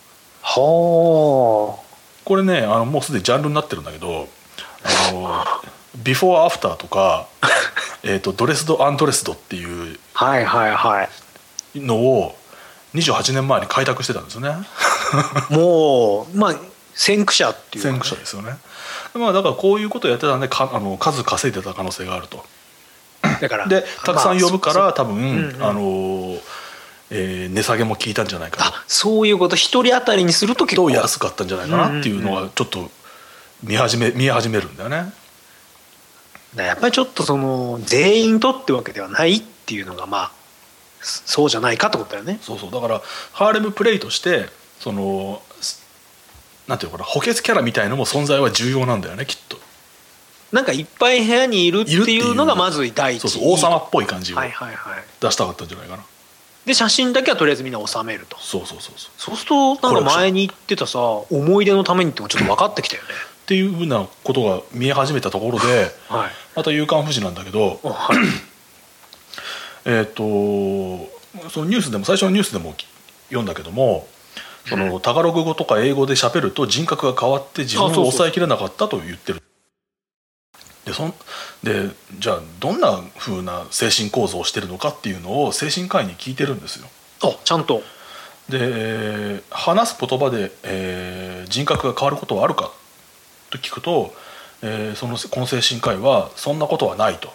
はあ。 これねあのもうすでにジャンルになってるんだけど、あのビフォーアフターとかえとドレスドアンドレスドっていうはいはいはいのをにじゅうはちねんまえに開拓してたんですよねもうまあ先駆者っていうか、ね、 先駆者ですよね。まあだからこういうことをやってたんでかあの数稼いでた可能性があると。 だからでたくさん呼ぶから、まあ、多分、 うんうん、 あのえー、値下げも効いたんじゃないかな。 あ、そういうこと。一人当たりにすると結構安かったんじゃないかなっていうのがちょっと見始め見え始めるんだよね。 やっぱりちょっとその全員とってわけではないっていうのがまあそうじゃないかってことだよね。 そうそう、だからハーレムプレイとしてそのなんていうのかな、補欠キャラみたいのも存在は重要なんだよねきっと。 なんかいっぱい部屋にいるっていうのがまず第一。 そうそう、王様っぽい感じをはいはいはい、 出したかったんじゃないかな。 で写真だけはとりあえずみんな収めると。 そうそうそうそう。 そうするとなんか前に言ってたさ思い出のためにってもちょっと分かってきたよねっていうふうなことが見え始めたところで、はい、また夕刊富士なんだけど、はい、えっとそのニュースでも最初のニュースでも読んだけども、そのタガログ語とか英語で喋ると人格が変わって自分を抑えきれなかったと言ってる。でそんでじゃあどんな風な精神構造をしてるのかっていうのを精神科医に聞いてるんですよ。 あ、ちゃんと。 で話す言葉で、えー、人格が変わることはあるかと聞くと、えー、そのこの精神科医はそんなことはないと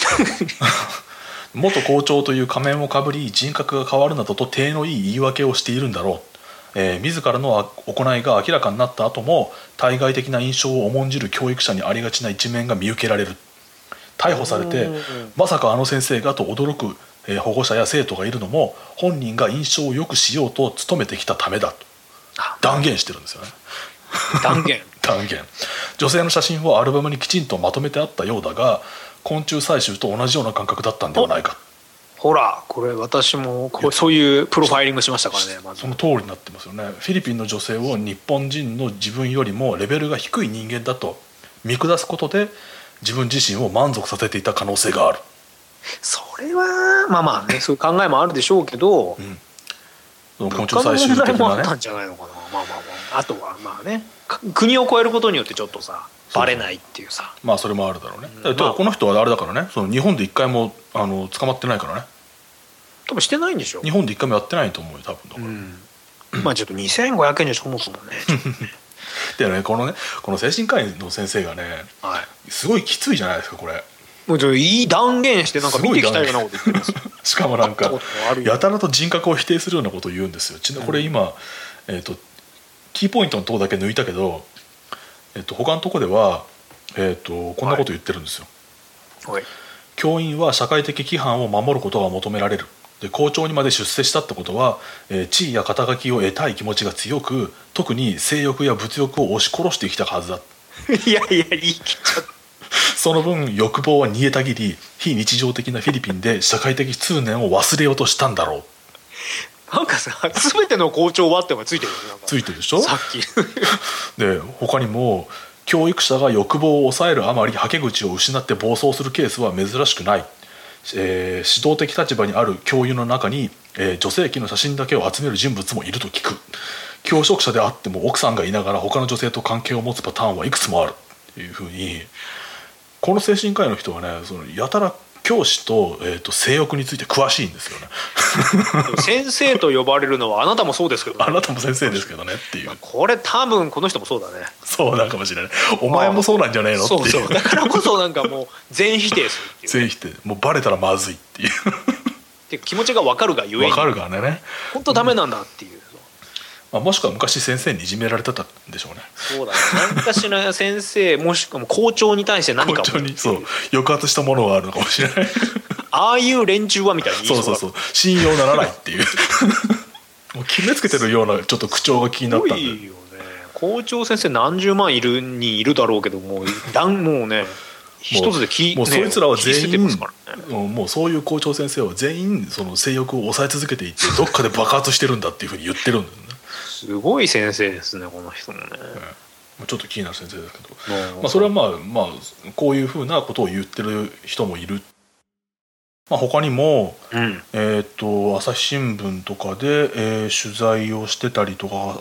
元校長という仮面をかぶり人格が変わるなどと体のいい言い訳をしているんだろう。えー、自らの行いが明らかになった後も対外的な印象を重んじる教育者にありがちな一面が見受けられる。逮捕されてまさかあの先生がと驚く、えー、保護者や生徒がいるのも本人が印象を良くしようと努めてきたためだと断言してるんですよね。 断言断言。女性の写真をアルバムにきちんとまとめてあったようだが昆虫採集と同じような感覚だったんではないか。 ほらこれ私もこうそういうプロファイリングしましたからね、まずその通りになってますよね。フィリピンの女性を日本人の自分よりもレベルが低い人間だと見下すことで自分自身を満足させていた可能性がある。 それはまあまあねそういう考えもあるでしょうけど、うん、 その昆虫採集的なねもあったんじゃないのかな。まあまあまああとはまあね国を越えることによってちょっとさバレないっていうさ、 まあそれもあるだろうね。だからこの人はあれだからね、その日本で一回もあの捕まってないからね。 多分してないんでしょ。 日本で一回もやってないと思うよ多分だから、 うん、まあちょっとにせんごひゃくえんじゃそもそもねでねこのねこの精神科医の先生がね、はい、すごいきついじゃないですかこれ。 もうちょっといい断言してなんか見てきたようなこと言ってますしかもなんかやたらと人格を否定するようなことを言うんですよ。ちなこれ今、えー、とキーポイントのとこだけ抜いたけど、えー、と他のとこでは、えー、とこんなこと言ってるんですよ、はい、教員は社会的規範を守ることが求められる。で校長にまで出世したってことは、えー、地位や肩書きを得たい気持ちが強く特に性欲や物欲を押し殺してきたはずだいやいや言い切っちゃったその分欲望は煮えたぎり非日常的なフィリピンで社会的通念を忘れようとしたんだろう。 なんかさ全ての校長はってのがついてるよね。なんかついてるでしょさっきで他にも教育者が欲望を抑えるあまりはけ口を失って暴走するケースは珍しくない。えー、指導的立場にある教諭の中に、えー、女性器の写真だけを集める人物もいると聞く。教職者であっても奥さんがいながら他の女性と関係を持つパターンはいくつもあるっていうふうにこの精神科医の人はねそのやたら教師 と,、えー、と性欲について詳しいんですよね先生と呼ばれるのはあなたもそうですけどね。 あなたも先生ですけどねっていう。 これ多分この人もそうだね。 そうなんかもしれない。お前もそうなんじゃないのっていう。 そうそうだからこそなんかもう全否定するっていう、 全否定。もうバレたらまずいっていうって気持ちが分かるがゆえに分かるからね本当ダメなんだっていう、うんまあ、もしくは昔先生にいじめられてたんでしょうね。 そうだね。何かしら先生もしくは校長に対して何か校長にそう抑圧したものがあるのかもしれないああいう連中はみたいに言いそうそうそうそう信用ならないっていうもう決めつけてるようなちょっと口調が気になったんで。 いいよね。校長先生何十万いるにいるだろうけどもうもうね一つで聞もうそいつらは全員、 ね、 もうそういう校長先生は全員その性欲を抑え続けていてどっかで爆発してるんだっていうふうに言ってるんだよねすごい先生ですねこの人もね、 うん、ちょっと気になる先生ですけど、まあ、それはまあまあこういうふうなことを言ってる人もいる。まあ、他にも、うんえー、と朝日新聞とかで、えー、取材をしてたりとかあっ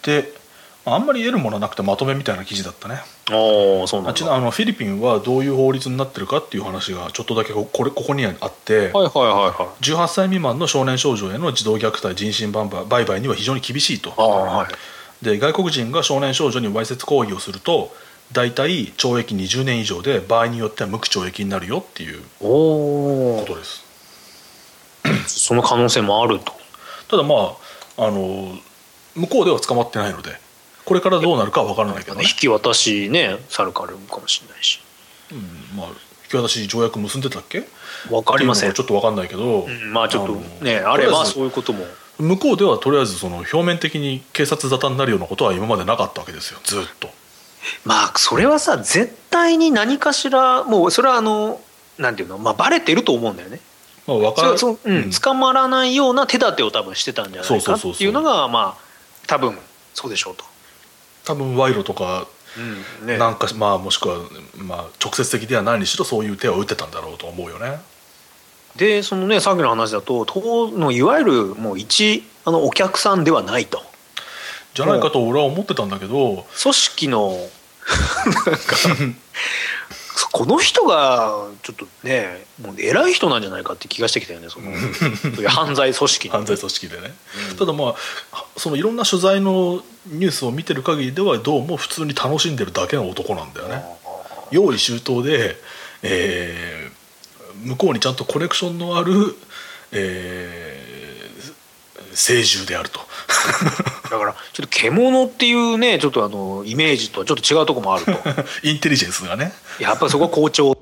であんまり得るものなくてまとめみたいな記事だったね。 ああそうなんだ。 あちなあのフィリピンはどういう法律になってるかっていう話がちょっとだけこれここにあって、 はいはいはいはい、 じゅうはっさい未満の少年少女への児童虐待人身売買には非常に厳しいと。 あ、はい、 で外国人が少年少女にわいせつ行為をすると大体懲役にじゅうねん以上で場合によっては無期懲役になるよっていうことです。 その可能性もあると。 ただまああの向こうでは捕まってないのでこれからどうなるかは分からないけどね。 引き渡しねさるかあるかもしれないし、 うんまあ、引き渡し条約結んでたっけ分かりません。 ちょっと分かんないけど、 うん、まあちょっとね あ, あればそういうことも向こうではとりあえずその表面的に警察沙汰になるようなことは今までなかったわけですよずっと。 まあそれはさ絶対に何かしらもうそれはあのなんていうの、まあ、バレてると思うんだよね。 まあ、分かる、 そそ、うん、捕まらないような手立てを多分してたんじゃないかっていうのがまあ多分そうでしょうと。 多分賄賂とか、うんね、なんかまあもしくは、まあ、直接的ではないにしろそういう手を打ってたんだろうと思うよね。 でそのねさっきの話だと党のいわゆるもう一あのお客さんではないとじゃないかと俺は思ってたんだけど組織のなんかこの人がちょっとねもう偉い人なんじゃないかって気がしてきたよねそのそういう犯罪組織犯罪組織でね、うん、ただまあそのいろんな取材のニュースを見てる限りではどうも普通に楽しんでるだけの男なんだよね。用意周到で、えー、向こうにちゃんとコネクションのある、えー、聖獣であるとだからちょっと獣っていうねちょっとあのイメージとはちょっと違うところもあるとインテリジェンスがねやっぱりそこは好調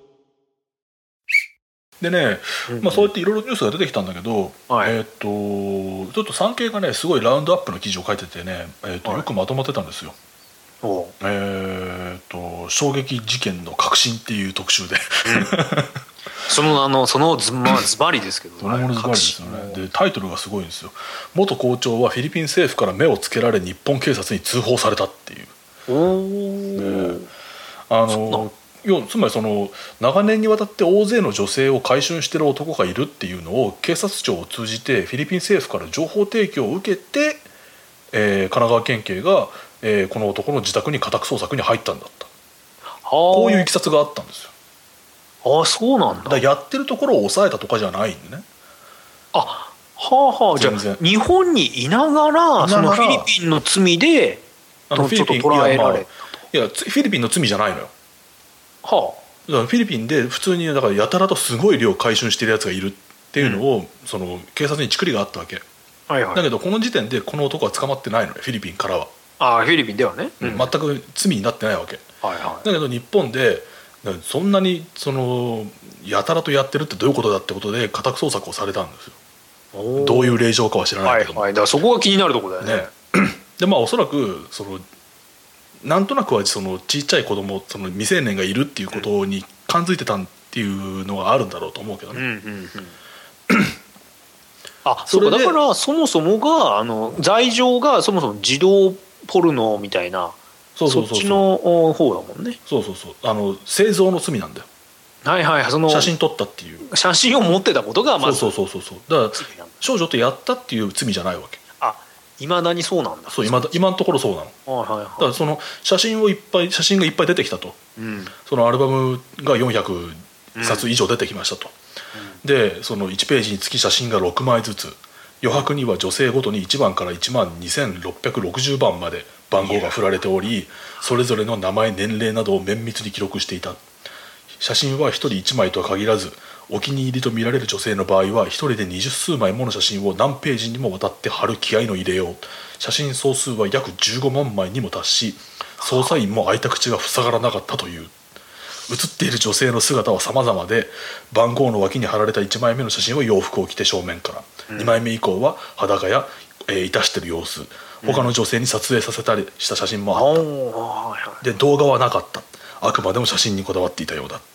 でね、うんうんまあ、そうやっていろいろニュースが出てきたんだけど、はい、えー、っとちょっと産経がねすごいラウンドアップの記事を書いててね、えー、っとよくまとまってたんですよ。はい、えー、っと衝撃事件の核心っていう特集で、うん、 そのあのそのズバリですけど、 そのものズバリですよね。でタイトルがすごいんですよ。元校長はフィリピン政府から目をつけられ日本警察に通報されたっていう。おであの要つまりその長年にわたって大勢の女性を買春してる男がいるっていうのを警察庁を通じてフィリピン政府から情報提供を受けて、えー、神奈川県警が、えー、この男の自宅に家宅捜索に入ったんだった。こういういきさつがあったんですよ。 ああそうなんだ。 だからやってるところを抑えたとかじゃないんでね。 あはあはあじゃあ日本にいながらそのフィリピンの罪であのフィリピンちょっと捉えられたと。 いやフィリピンの罪じゃないのよ。はあ、だからフィリピンで普通にだからやたらとすごい量買春してるやつがいるっていうのを、うん、その警察にチクリがあったわけ、はいはい、だけどこの時点でこの男は捕まってないのよフィリピンからは。 ああフィリピンではね、 うん、全く罪になってないわけ、はいはい、だけど日本でそんなにそのやたらとやってるってどういうことだってことで家宅捜索をされたんですよ。どういう令状かは知らないけども、 はいはい、だからそこが気になるところだよね。 ねでまあおそらくそのなんとなくはそのちっちゃい子供その未成年がいるっていうことに感づいてたっていうのがあるんだろうと思うけどね。うんうんうん、 あそうかだからそもそもがあの罪状がそもそも児童ポルノみたいなそっちの方だもんね。 そうそうそうあの製造の罪なんだよ。 はいはいその写真撮ったっていう写真を持ってたことがまずそうそうそうそうだから少女とやったっていう罪じゃないわけ。 いまだにそうなんだ。 そう今今のところそうなの、はいはいはい、だからその写真をいっぱい写真がいっぱい出てきたと、うん、そのアルバムがよんひゃくさつ以上出てきましたと、うん、でそのいちページにつき写真がろくまいずつ余白には女性ごとにいちばんからいちまんにせんろっぴゃくろくじゅうばんまで番号が振られておりそれぞれの名前年齢などを綿密に記録していた。写真はひとりいちまいとは限らずお気に入りと見られる女性の場合はひとりで二十数枚もの写真を何ページにもわたって貼る気合の入れよう。写真総数は約じゅうごまんまいにも達し捜査員も開いた口が塞がらなかったという。写っている女性の姿は様々で番号の脇に貼られたいちまいめの写真は洋服を着て正面から、うん、にまいめ以降は裸や、えー、いたしてる様子他の女性に撮影させたりした写真もあった、うん、で動画はなかった。あくまでも写真にこだわっていたようだ。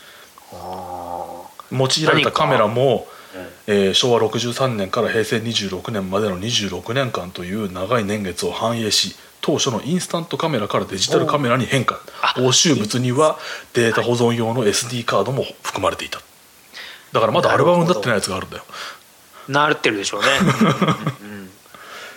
用いられたカメラも、えー、しょうわろくじゅうさんねんからへいせいにじゅうろくねんまでのにじゅうろくねんかんという長い年月を反映し当初のインスタントカメラからデジタルカメラに変化。押収物にはデータ保存用の エスディー カードも含まれていた。だからまだアルバムになってないやつがあるんだよ。 なってるでしょうね、うん、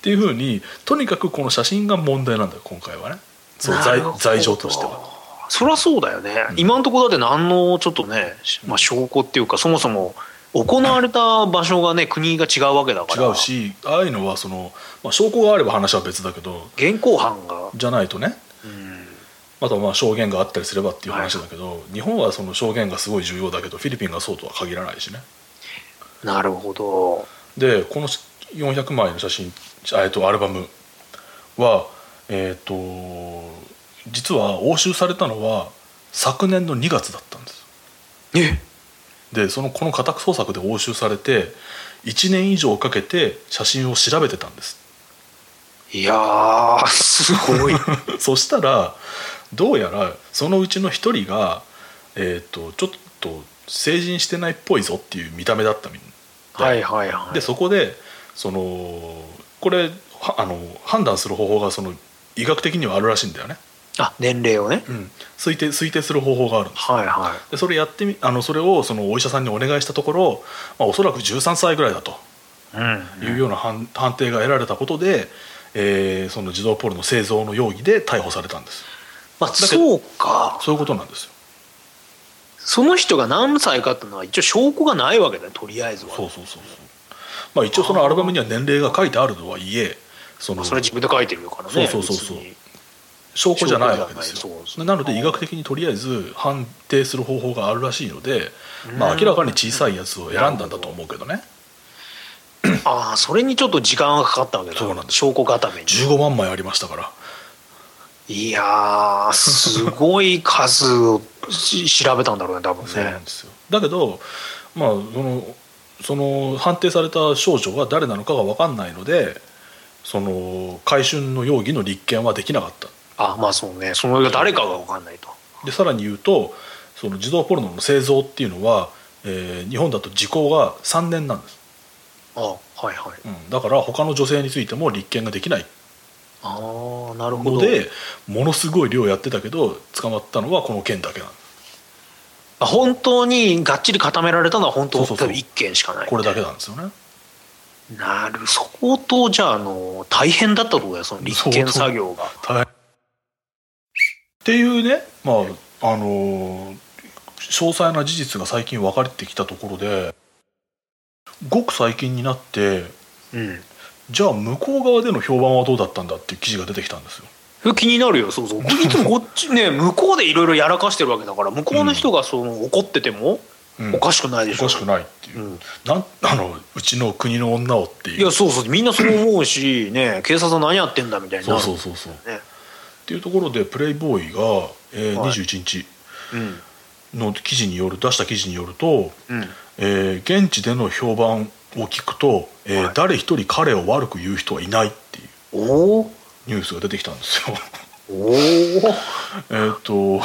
っていうふうにとにかくこの写真が問題なんだよ今回はね。そう罪罪状としては。 そりゃそうだよね、うん、今のところだって何のちょっとね、まあ、証拠っていうかそもそも行われた場所がね国が違うわけだから違うし、ああいうのはその、まあ、証拠があれば話は別だけど現行犯がじゃないとね、うん、あとはまあ証言があったりすればっていう話だけど、はい、日本はその証言がすごい重要だけどフィリピンがそうとは限らないしね。 なるほど。 でこのよんひゃくまいの写真、えっと、アルバムはえっと実は押収されたのは昨年のにがつだったんです。 えでそのこの家宅捜索で押収されていちねん以上かけて写真を調べてたんです。 いやーすごいそしたらどうやらそのうちの一人が、えー、とちょっと成人してないっぽいぞっていう見た目だったみたい、はいはいはい、でそこでそのこれあの判断する方法がその医学的にはあるらしいんだよね。 あ、年齢をね、 うん、推定推定する方法があるんです、 はいはい、 でそれやってみあのそれをそのお医者さんにお願いしたところ、まあ、おそらくじゅうさんさいぐらいだと、うんうん、いうような判定が得られたことで、えー、その児童ポルノ製造の容疑で逮捕されたんです。 まあ、そうか、 そういうことなんですよ。 その人が何歳かっていうのは一応証拠がないわけだよ、とりあえずは。 そうそうそうそう、まあ、一応そのアルバムには年齢が書いてあるとはいえそのそれは自分で書いてるからね。 そうそうそうそう、証拠じゃないわけですよ。なので医学的にとりあえず判定する方法があるらしいので、まあ、明らかに小さいやつを選んだんだと思うけどね。 ああ、それにちょっと時間がかかったわけだ。 そうなんです。 証拠固めにじゅうごまんまいありましたから。 いやーすごい数を調べたんだろうね多分ね。 そうなんですよ。だけどまあそのその判定された少女が誰なのかが分かんないのでその買春の容疑の立件はできなかった。 あ、まあそうね、その誰かが分かんないと。 でさらに言うとその児童ポルノの製造っていうのは、えー、日本だと時効がさんねんなんです。 あ、はいはい、 うん、だから他の女性についても立件ができない。 ああ、なるほど。 のでものすごい量やってたけど捕まったのはこの件だけなんです。 本当にがっちり固められたのは本当にいっけんしかない。 これだけなんですよね。 なる、相当じゃあ、あの大変だったところだよ、その立件作業が。大変っていうね、まああの詳細な事実が最近分かってきたところでごく最近になって、うん、じゃあ向こう側での評判はどうだったんだっていう記事が出てきたんですよ。 気になるよ。そうそういつもこっちね向こうでいろいろやらかしてるわけだから向こうの人がその怒っててもおかしくないでしょ、 うん、おかしくないっていう、うん、なんあのうちの国の女をっていう。 いやそうそうみんなそう思うしね警察は何やってんだみたいな。 そうそうそうそう、ね、っていうところでプレイボーイが、えーはい、にじゅういちにちの記事による出した記事によると、うんえー、現地での評判を聞くと、えーはい、誰一人彼を悪く言う人はいないっていうおニュースが出てきたんですよ。おえっと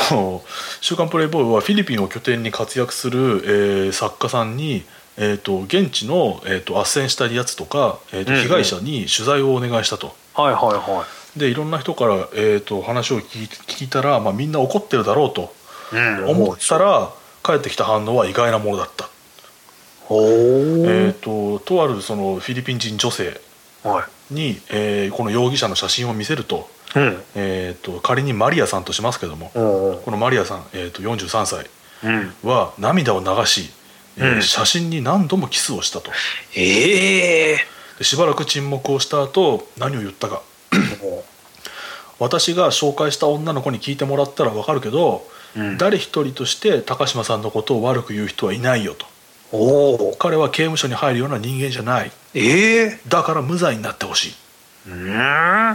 「週刊プレイボーイ」はフィリピンを拠点に活躍する、えー、作家さんに、えー、と現地の、えー、と斡旋したやつとか、えー、と被害者に取材をお願いしたと。 うんうん、はいはいはい。 でいろんな人から、えー、と話を聞い、聞いたら、まあ、みんな怒ってるだろうと思ったら、返ってきた反応は意外なものだった。えー、ととあるそのフィリピン人女性に、えー、この容疑者の写真を見せると、うんえー、と仮にマリアさんとしますけども、このマリアさん、えー、とよんじゅうさんさいは涙を流し、うんえー、写真に何度もキスをしたと。えー、でしばらく沈黙をした後何を言ったか私が紹介した女の子に聞いてもらったら分かるけど、うん、誰一人として高島さんのことを悪く言う人はいないよと。お彼は刑務所に入るような人間じゃない、えー、だから無罪になってほしいうんは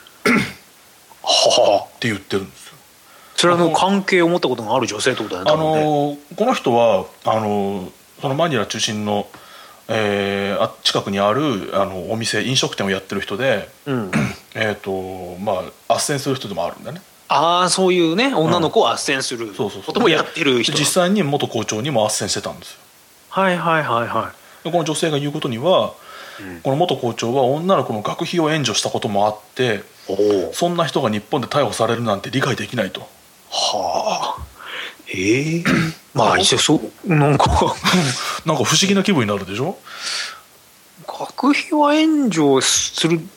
あって言ってるんですよ。 それはの関係を持ったことがある女性ってことだよね。 あのこの人はあのそのマニラ中心の、えー、近くにあるあのお店飲食店をやってる人で、うんえーとまあ斡旋する人でもあるんだね。 ああそういうね女の子を斡旋することもやってる人、 実際に元校長にも斡旋してたんですよ。 はいはいはいはい。 この女性が言うことには、うん、この元校長は女の子の学費を援助したこともあってそんな人が日本で逮捕されるなんて理解できないと。はあええー、まあ一応そうなんかなんか不思議な気分になるでしょ。 学費は援助する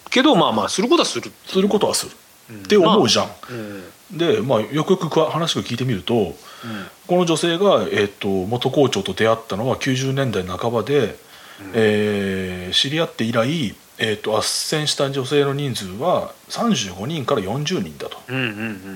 けどまあまあすることはするすることはする、うん、って思うじゃん、まあうん、で、まあ、よくよく話を聞いてみると、うん、この女性が、えー、と元校長と出会ったのはきゅうじゅうねんだいなかばで、うんえー、知り合って以来、えー、と斡旋した女性の人数はさんじゅうごにんからよんじゅうにんだと、うんうんうん、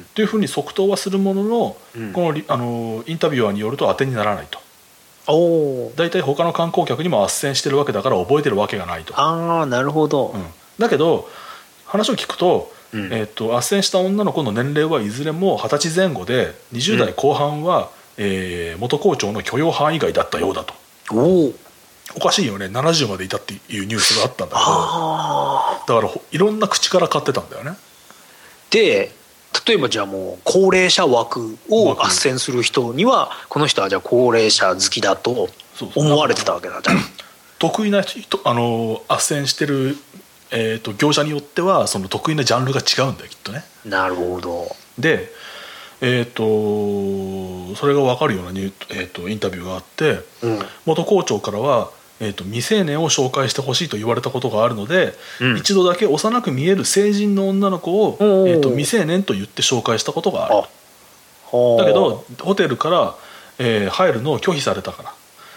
というふうに即答はするものの、うん、このあのインタビュアーによると当てにならないと。だいたい他の観光客にも斡旋してるわけだから覚えてるわけがないと。 ああなるほど、 うん、だけど話を聞くと、うんえー、と斡旋した女の子の年齢はいずれもはたちぜん後でにじゅうだいこう半は、うんえー、元校長の許容範囲外だったようだと。おおかしいよね、ななじゅうまでいたっていうニュースがあったんだけど、だからいろんな口から買ってたんだよね。 で例えばじゃあもう高齢者枠を斡旋する人にはこの人はじゃあ高齢者好きだと思われてたわけだ。じゃあ得意な人あの斡旋してる、えー、と業者によってはその得意なジャンルが違うんだよきっとね。 なるほど。 でえー、とそれが分かるようなニュ、えー、とインタビューがあって、うん、元校長からは、えー、と未成年を紹介してほしいと言われたことがあるので、うん、一度だけ幼く見える成人の女の子を、えー、と未成年と言って紹介したことがある。だけどホテルから、えー、入るのを拒否されたから、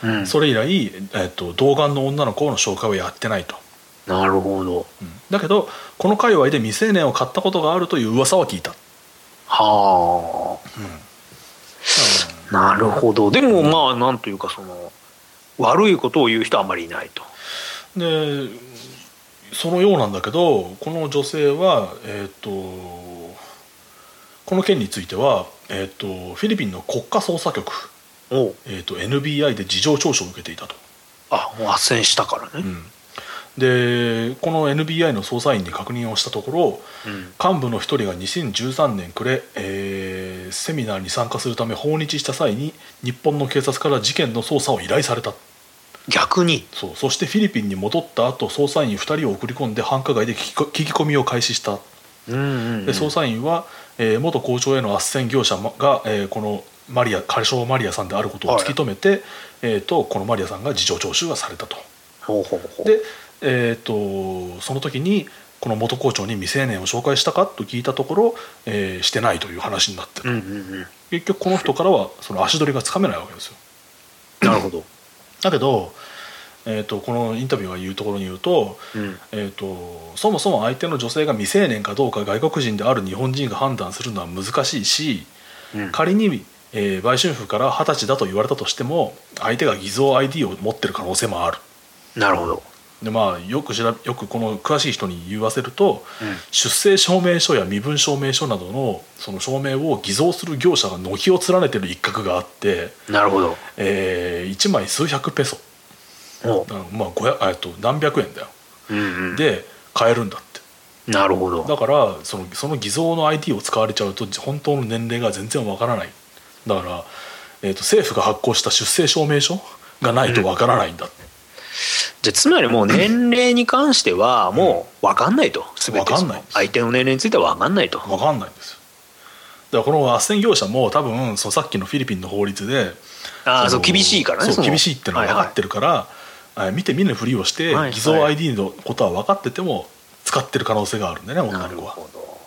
うん、それ以来、えー、と童顔の女の子の紹介をやってないと。 なるほど、 うん、だけどこの界隈で未成年を買ったことがあるという噂は聞いた。 はあ、うん、なるほど。でもまあなんというかその悪いことを言う人はあんまりいないと。 でそのようなんだけどこの女性は、えー、とこの件については、えー、とフィリピンの国家捜査局、えー、と エヌビーアイ で事情聴取を受けていたと。 あもう斡旋したからね、うんでこの エヌビーアイ の捜査員に確認をしたところ、うん、幹部の一人がにせんじゅうさんねん暮れ、えー、セミナーに参加するため訪日した際に日本の警察から事件の捜査を依頼された。 逆にそうそしてフィリピンに戻った後捜査員ふたりを送り込んで繁華街で聞き、聞き込みを開始した、うんうんうん、で捜査員は、えー、元校長への斡旋業者が、えー、このマリア仮称マリアさんであることを突き止めて、はいえー、とこのマリアさんが事情聴取がされたと。ほうほうほうでえー、とその時にこの元校長に未成年を紹介したかと聞いたところ、えー、してないという話になってる、うんうんうん、結局この人からはその足取りがつかめないわけですよ。 なるほど。 だけど、えー、とこのインタビューが言うところに言うと、うんえー、とそもそも相手の女性が未成年かどうか外国人である日本人が判断するのは難しいし、うん、仮に、えー、売春婦からはたちだと言われたとしても相手が偽造 アイディー を持ってる可能性もある。 なるほど。 でまあ、よく調べよくこの詳しい人に言わせると、うん、出生証明書や身分証明書などのその証明を偽造する業者が軒を連ねてる一角があって、 なるほど、 えー、いちまい数百ペソ、まあ、ごひゃくえっと何百円だよ、うんうん、で買えるんだって。 なるほど。 だからその、その偽造の アイディー を使われちゃうと本当の年齢が全然わからない。だから、えー、と政府が発行した出生証明書がないとわからないんだって、うんじゃつまりもう年齢に関してはもう分かんないと、全て相手の年齢については分かんないと。 分かんないんですよ。だからこの斡旋業者も多分そのさっきのフィリピンの法律であそう厳しいからね。 そう厳しいっていうのが分かってるから、はいはい、見て見ぬふりをして偽造 アイディー のことは分かってても使ってる可能性があるんだよね、女の子は。なるほど。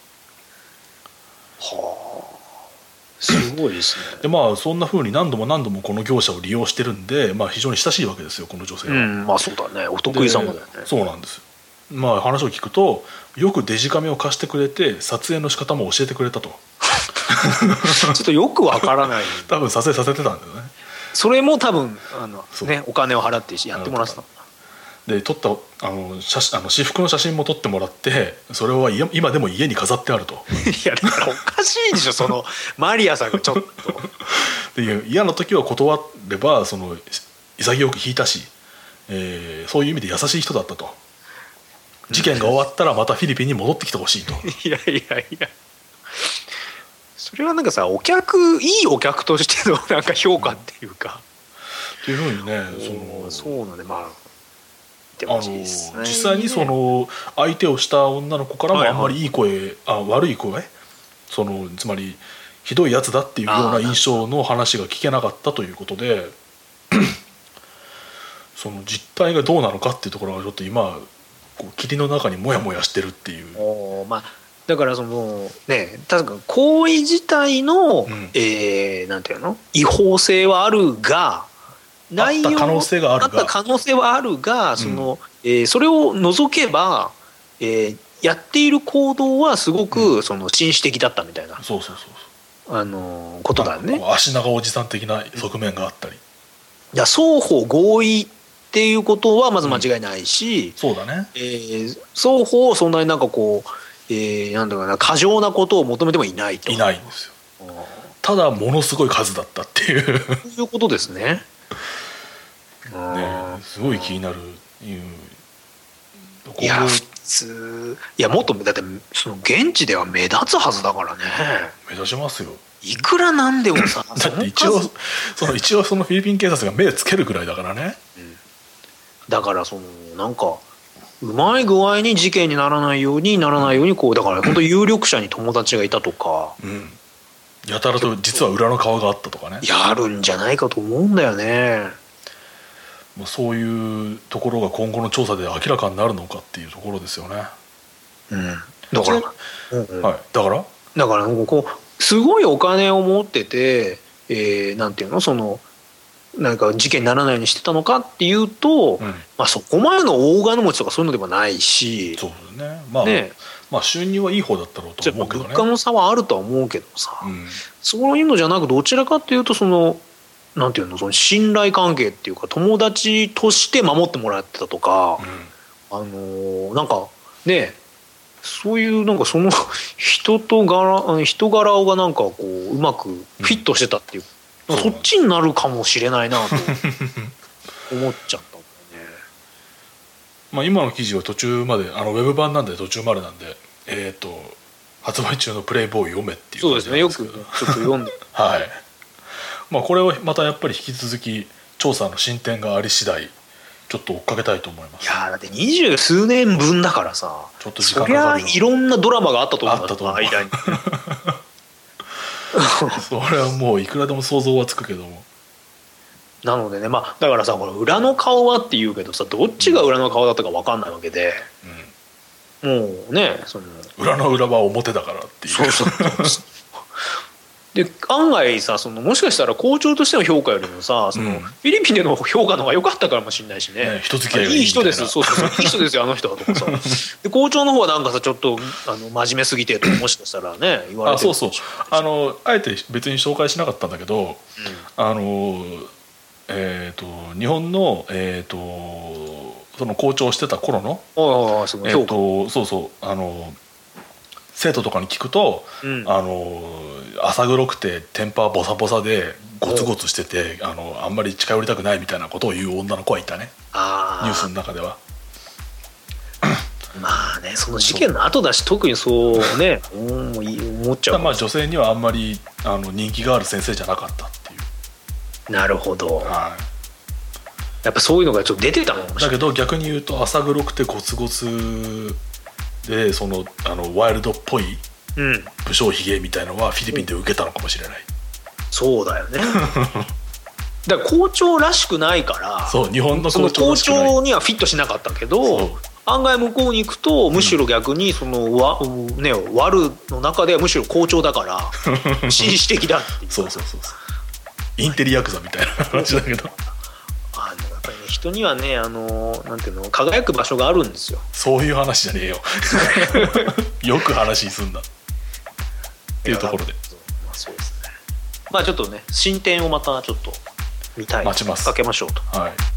はあすごいですね。 でまあそんな風に何度も何度もこの業者を利用してるんで、まあ、非常に親しいわけですよこの女性は、 うんまあそうだね、お得意様だよね。 そうなんですよ。まあ話を聞くとよくデジカメを貸してくれて撮影の仕方も教えてくれたとちょっとよくわからない多分撮影させてたんだよね。 それも多分あの、ね、お金を払ってやってもらってた。 で撮ったあの写あの私服の写真も撮ってもらってそれは今でも家に飾ってあるといやだからおかしいでしょそのマリアさんがちょっとで嫌な時は断ればその潔く引いたし、えー、そういう意味で優しい人だったと。事件が終わったらまたフィリピンに戻ってきてほしいといやいやいやそれはなんかさお客いいお客としてのなんか評価っていうか、 うん、っていうふうにねそのそうなんでまああの実際にその相手をした女の子からもあんまりいい声、はいはい、あ悪い声そのつまりひどいやつだっていうような印象の話が聞けなかったということでその実態がどうなのかっていうところがちょっと今こう霧の中にモヤモヤしてるっていう。 お、まあ、だからそのね、確か行為自体の、うん、えー、なんていうの、違法性はあるが、 内容あった可能性があるがあった可能性はあるが、その、うん、えー、それを除けば、えー、やっている行動はすごく、うん、その紳士的だったみたいな、 そうそうそうそう、あのー、ことだよね。 足長おじさん的な側面があったり、 いや双方合意っていうことはまず間違いないし、 うん、そうだね、 えー、双方そんなになんかこう、えー、なんだかな、過剰なことを求めてもいないと。 いないんですよ。ただものすごい数だったっていうそういうことですね。 ね、すごい気になる。 いや普通、いやもっとだってその現地では目立つはずだからね。 目立ちますよ。 いくらなんでもさだって一応その一応そのフィリピン警察が目つけるぐらいだからね、 うん、だからそのなんかうまい具合に事件にならないようにならないようにこう、だから本当有力者に友達がいたとか、 うん、やたらと実は裏の顔があったとかね、 やるんじゃないかと思うんだよね。 そういうところが今後の調査で明らかになるのかっていうところですよね。 うん、だから、うんうん、 はい、だからだからこうすごいお金を持ってて、えー、なんていうの、そのなんか事件にならないようにしてたのかっていうと、うん、まあ、そこまでの大金持ちとかそういうのでもないし、 そうですね、まあ、ね、まあ収入はいい方だったろうと思うけどね。 物価の差はあるとは思うけどさ、うん、そういうのじゃなくどちらかっていうとそのなんていうの、その信頼関係っていうか友達として守ってもらってたとか、うん、あのー、なんかね、そういうなんかその人と柄人柄がなんかこううまくフィットしてたっていう、うん、そっちになるかもしれないなと思っちゃったもんね。 まあ今の記事は途中まで、あのウェブ版なんで途中までなんで、えっ、ー、と発売中のプレイボーイ読めっていう感じなんですけど。そうですね、よくちょっと読んではい、まあ、これをまたやっぱり引き続き調査の進展があり次第ちょっと追っかけたいと思います。 いやだって二十数年分だからさ、 ちょっと時間かかるよ。 そりゃいろんなドラマがあったと思う。 あったと思う間にそれはもういくらでも想像はつくけども、 なのでね、まあだからさ、この裏の顔はって言うけどさ、どっちが裏の顔だったか分かんないわけで、うん、もうね、その裏の裏は表だからっていう。そうそうで案外さ、そのもしかしたら校長としての評価よりもさ、その、うん、フィリピンでの評価の方が良かったかもしれないしね。ね、 人付き合いがいいみたいな。 いい人です、そうそうそう、いい人ですよあの人はとかさ。で校長の方はなんかさ、ちょっとあの真面目すぎてとかもしかしたらね言われてる。 あ、そうそう、あのあえて別に紹介しなかったんだけど、うん、あのえっ、ー、と日本のえっ、ー、とその校長してた頃の、 ああ、すごい評価、 えー、とそうそう、あの生徒とかに聞くと、うん、あの浅黒くてテンパボサボサでゴツゴツしてて、あのあんまり近寄りたくないみたいなことを言う女の子はいたね、 あニュースの中では。 まあね、その事件の後だし特にそうね思っちゃう。 まあ女性にはあんまりあの人気がある先生じゃなかったっていう。 なるほど、 はい、 やっぱそういうのがちょっと出てたもん。 だけど逆に言うと浅黒くてゴツゴツでそのあのワイルドっぽい武将髭みたいのはフィリピンで受けたのかもしれない、うん、 そうだよねだから校長らしくないから、 そう日本の校長らしくない、 その校長にはフィットしなかったけど案外向こうに行くとむしろ逆にそのワ、うんね、ワルの中ではむしろ校長だから紳士的だっていうそうそうそうそう、インテリヤクザみたいな話だけどあのやっぱりね、人にはね、あのなんていうの、輝く場所があるんですよ。 そういう話じゃねえよよく話すんだっていうところで、 まあ、そうですね。まあちょっとね進展をまたちょっと見たい、 待ちます、 かけましょうと。 はい。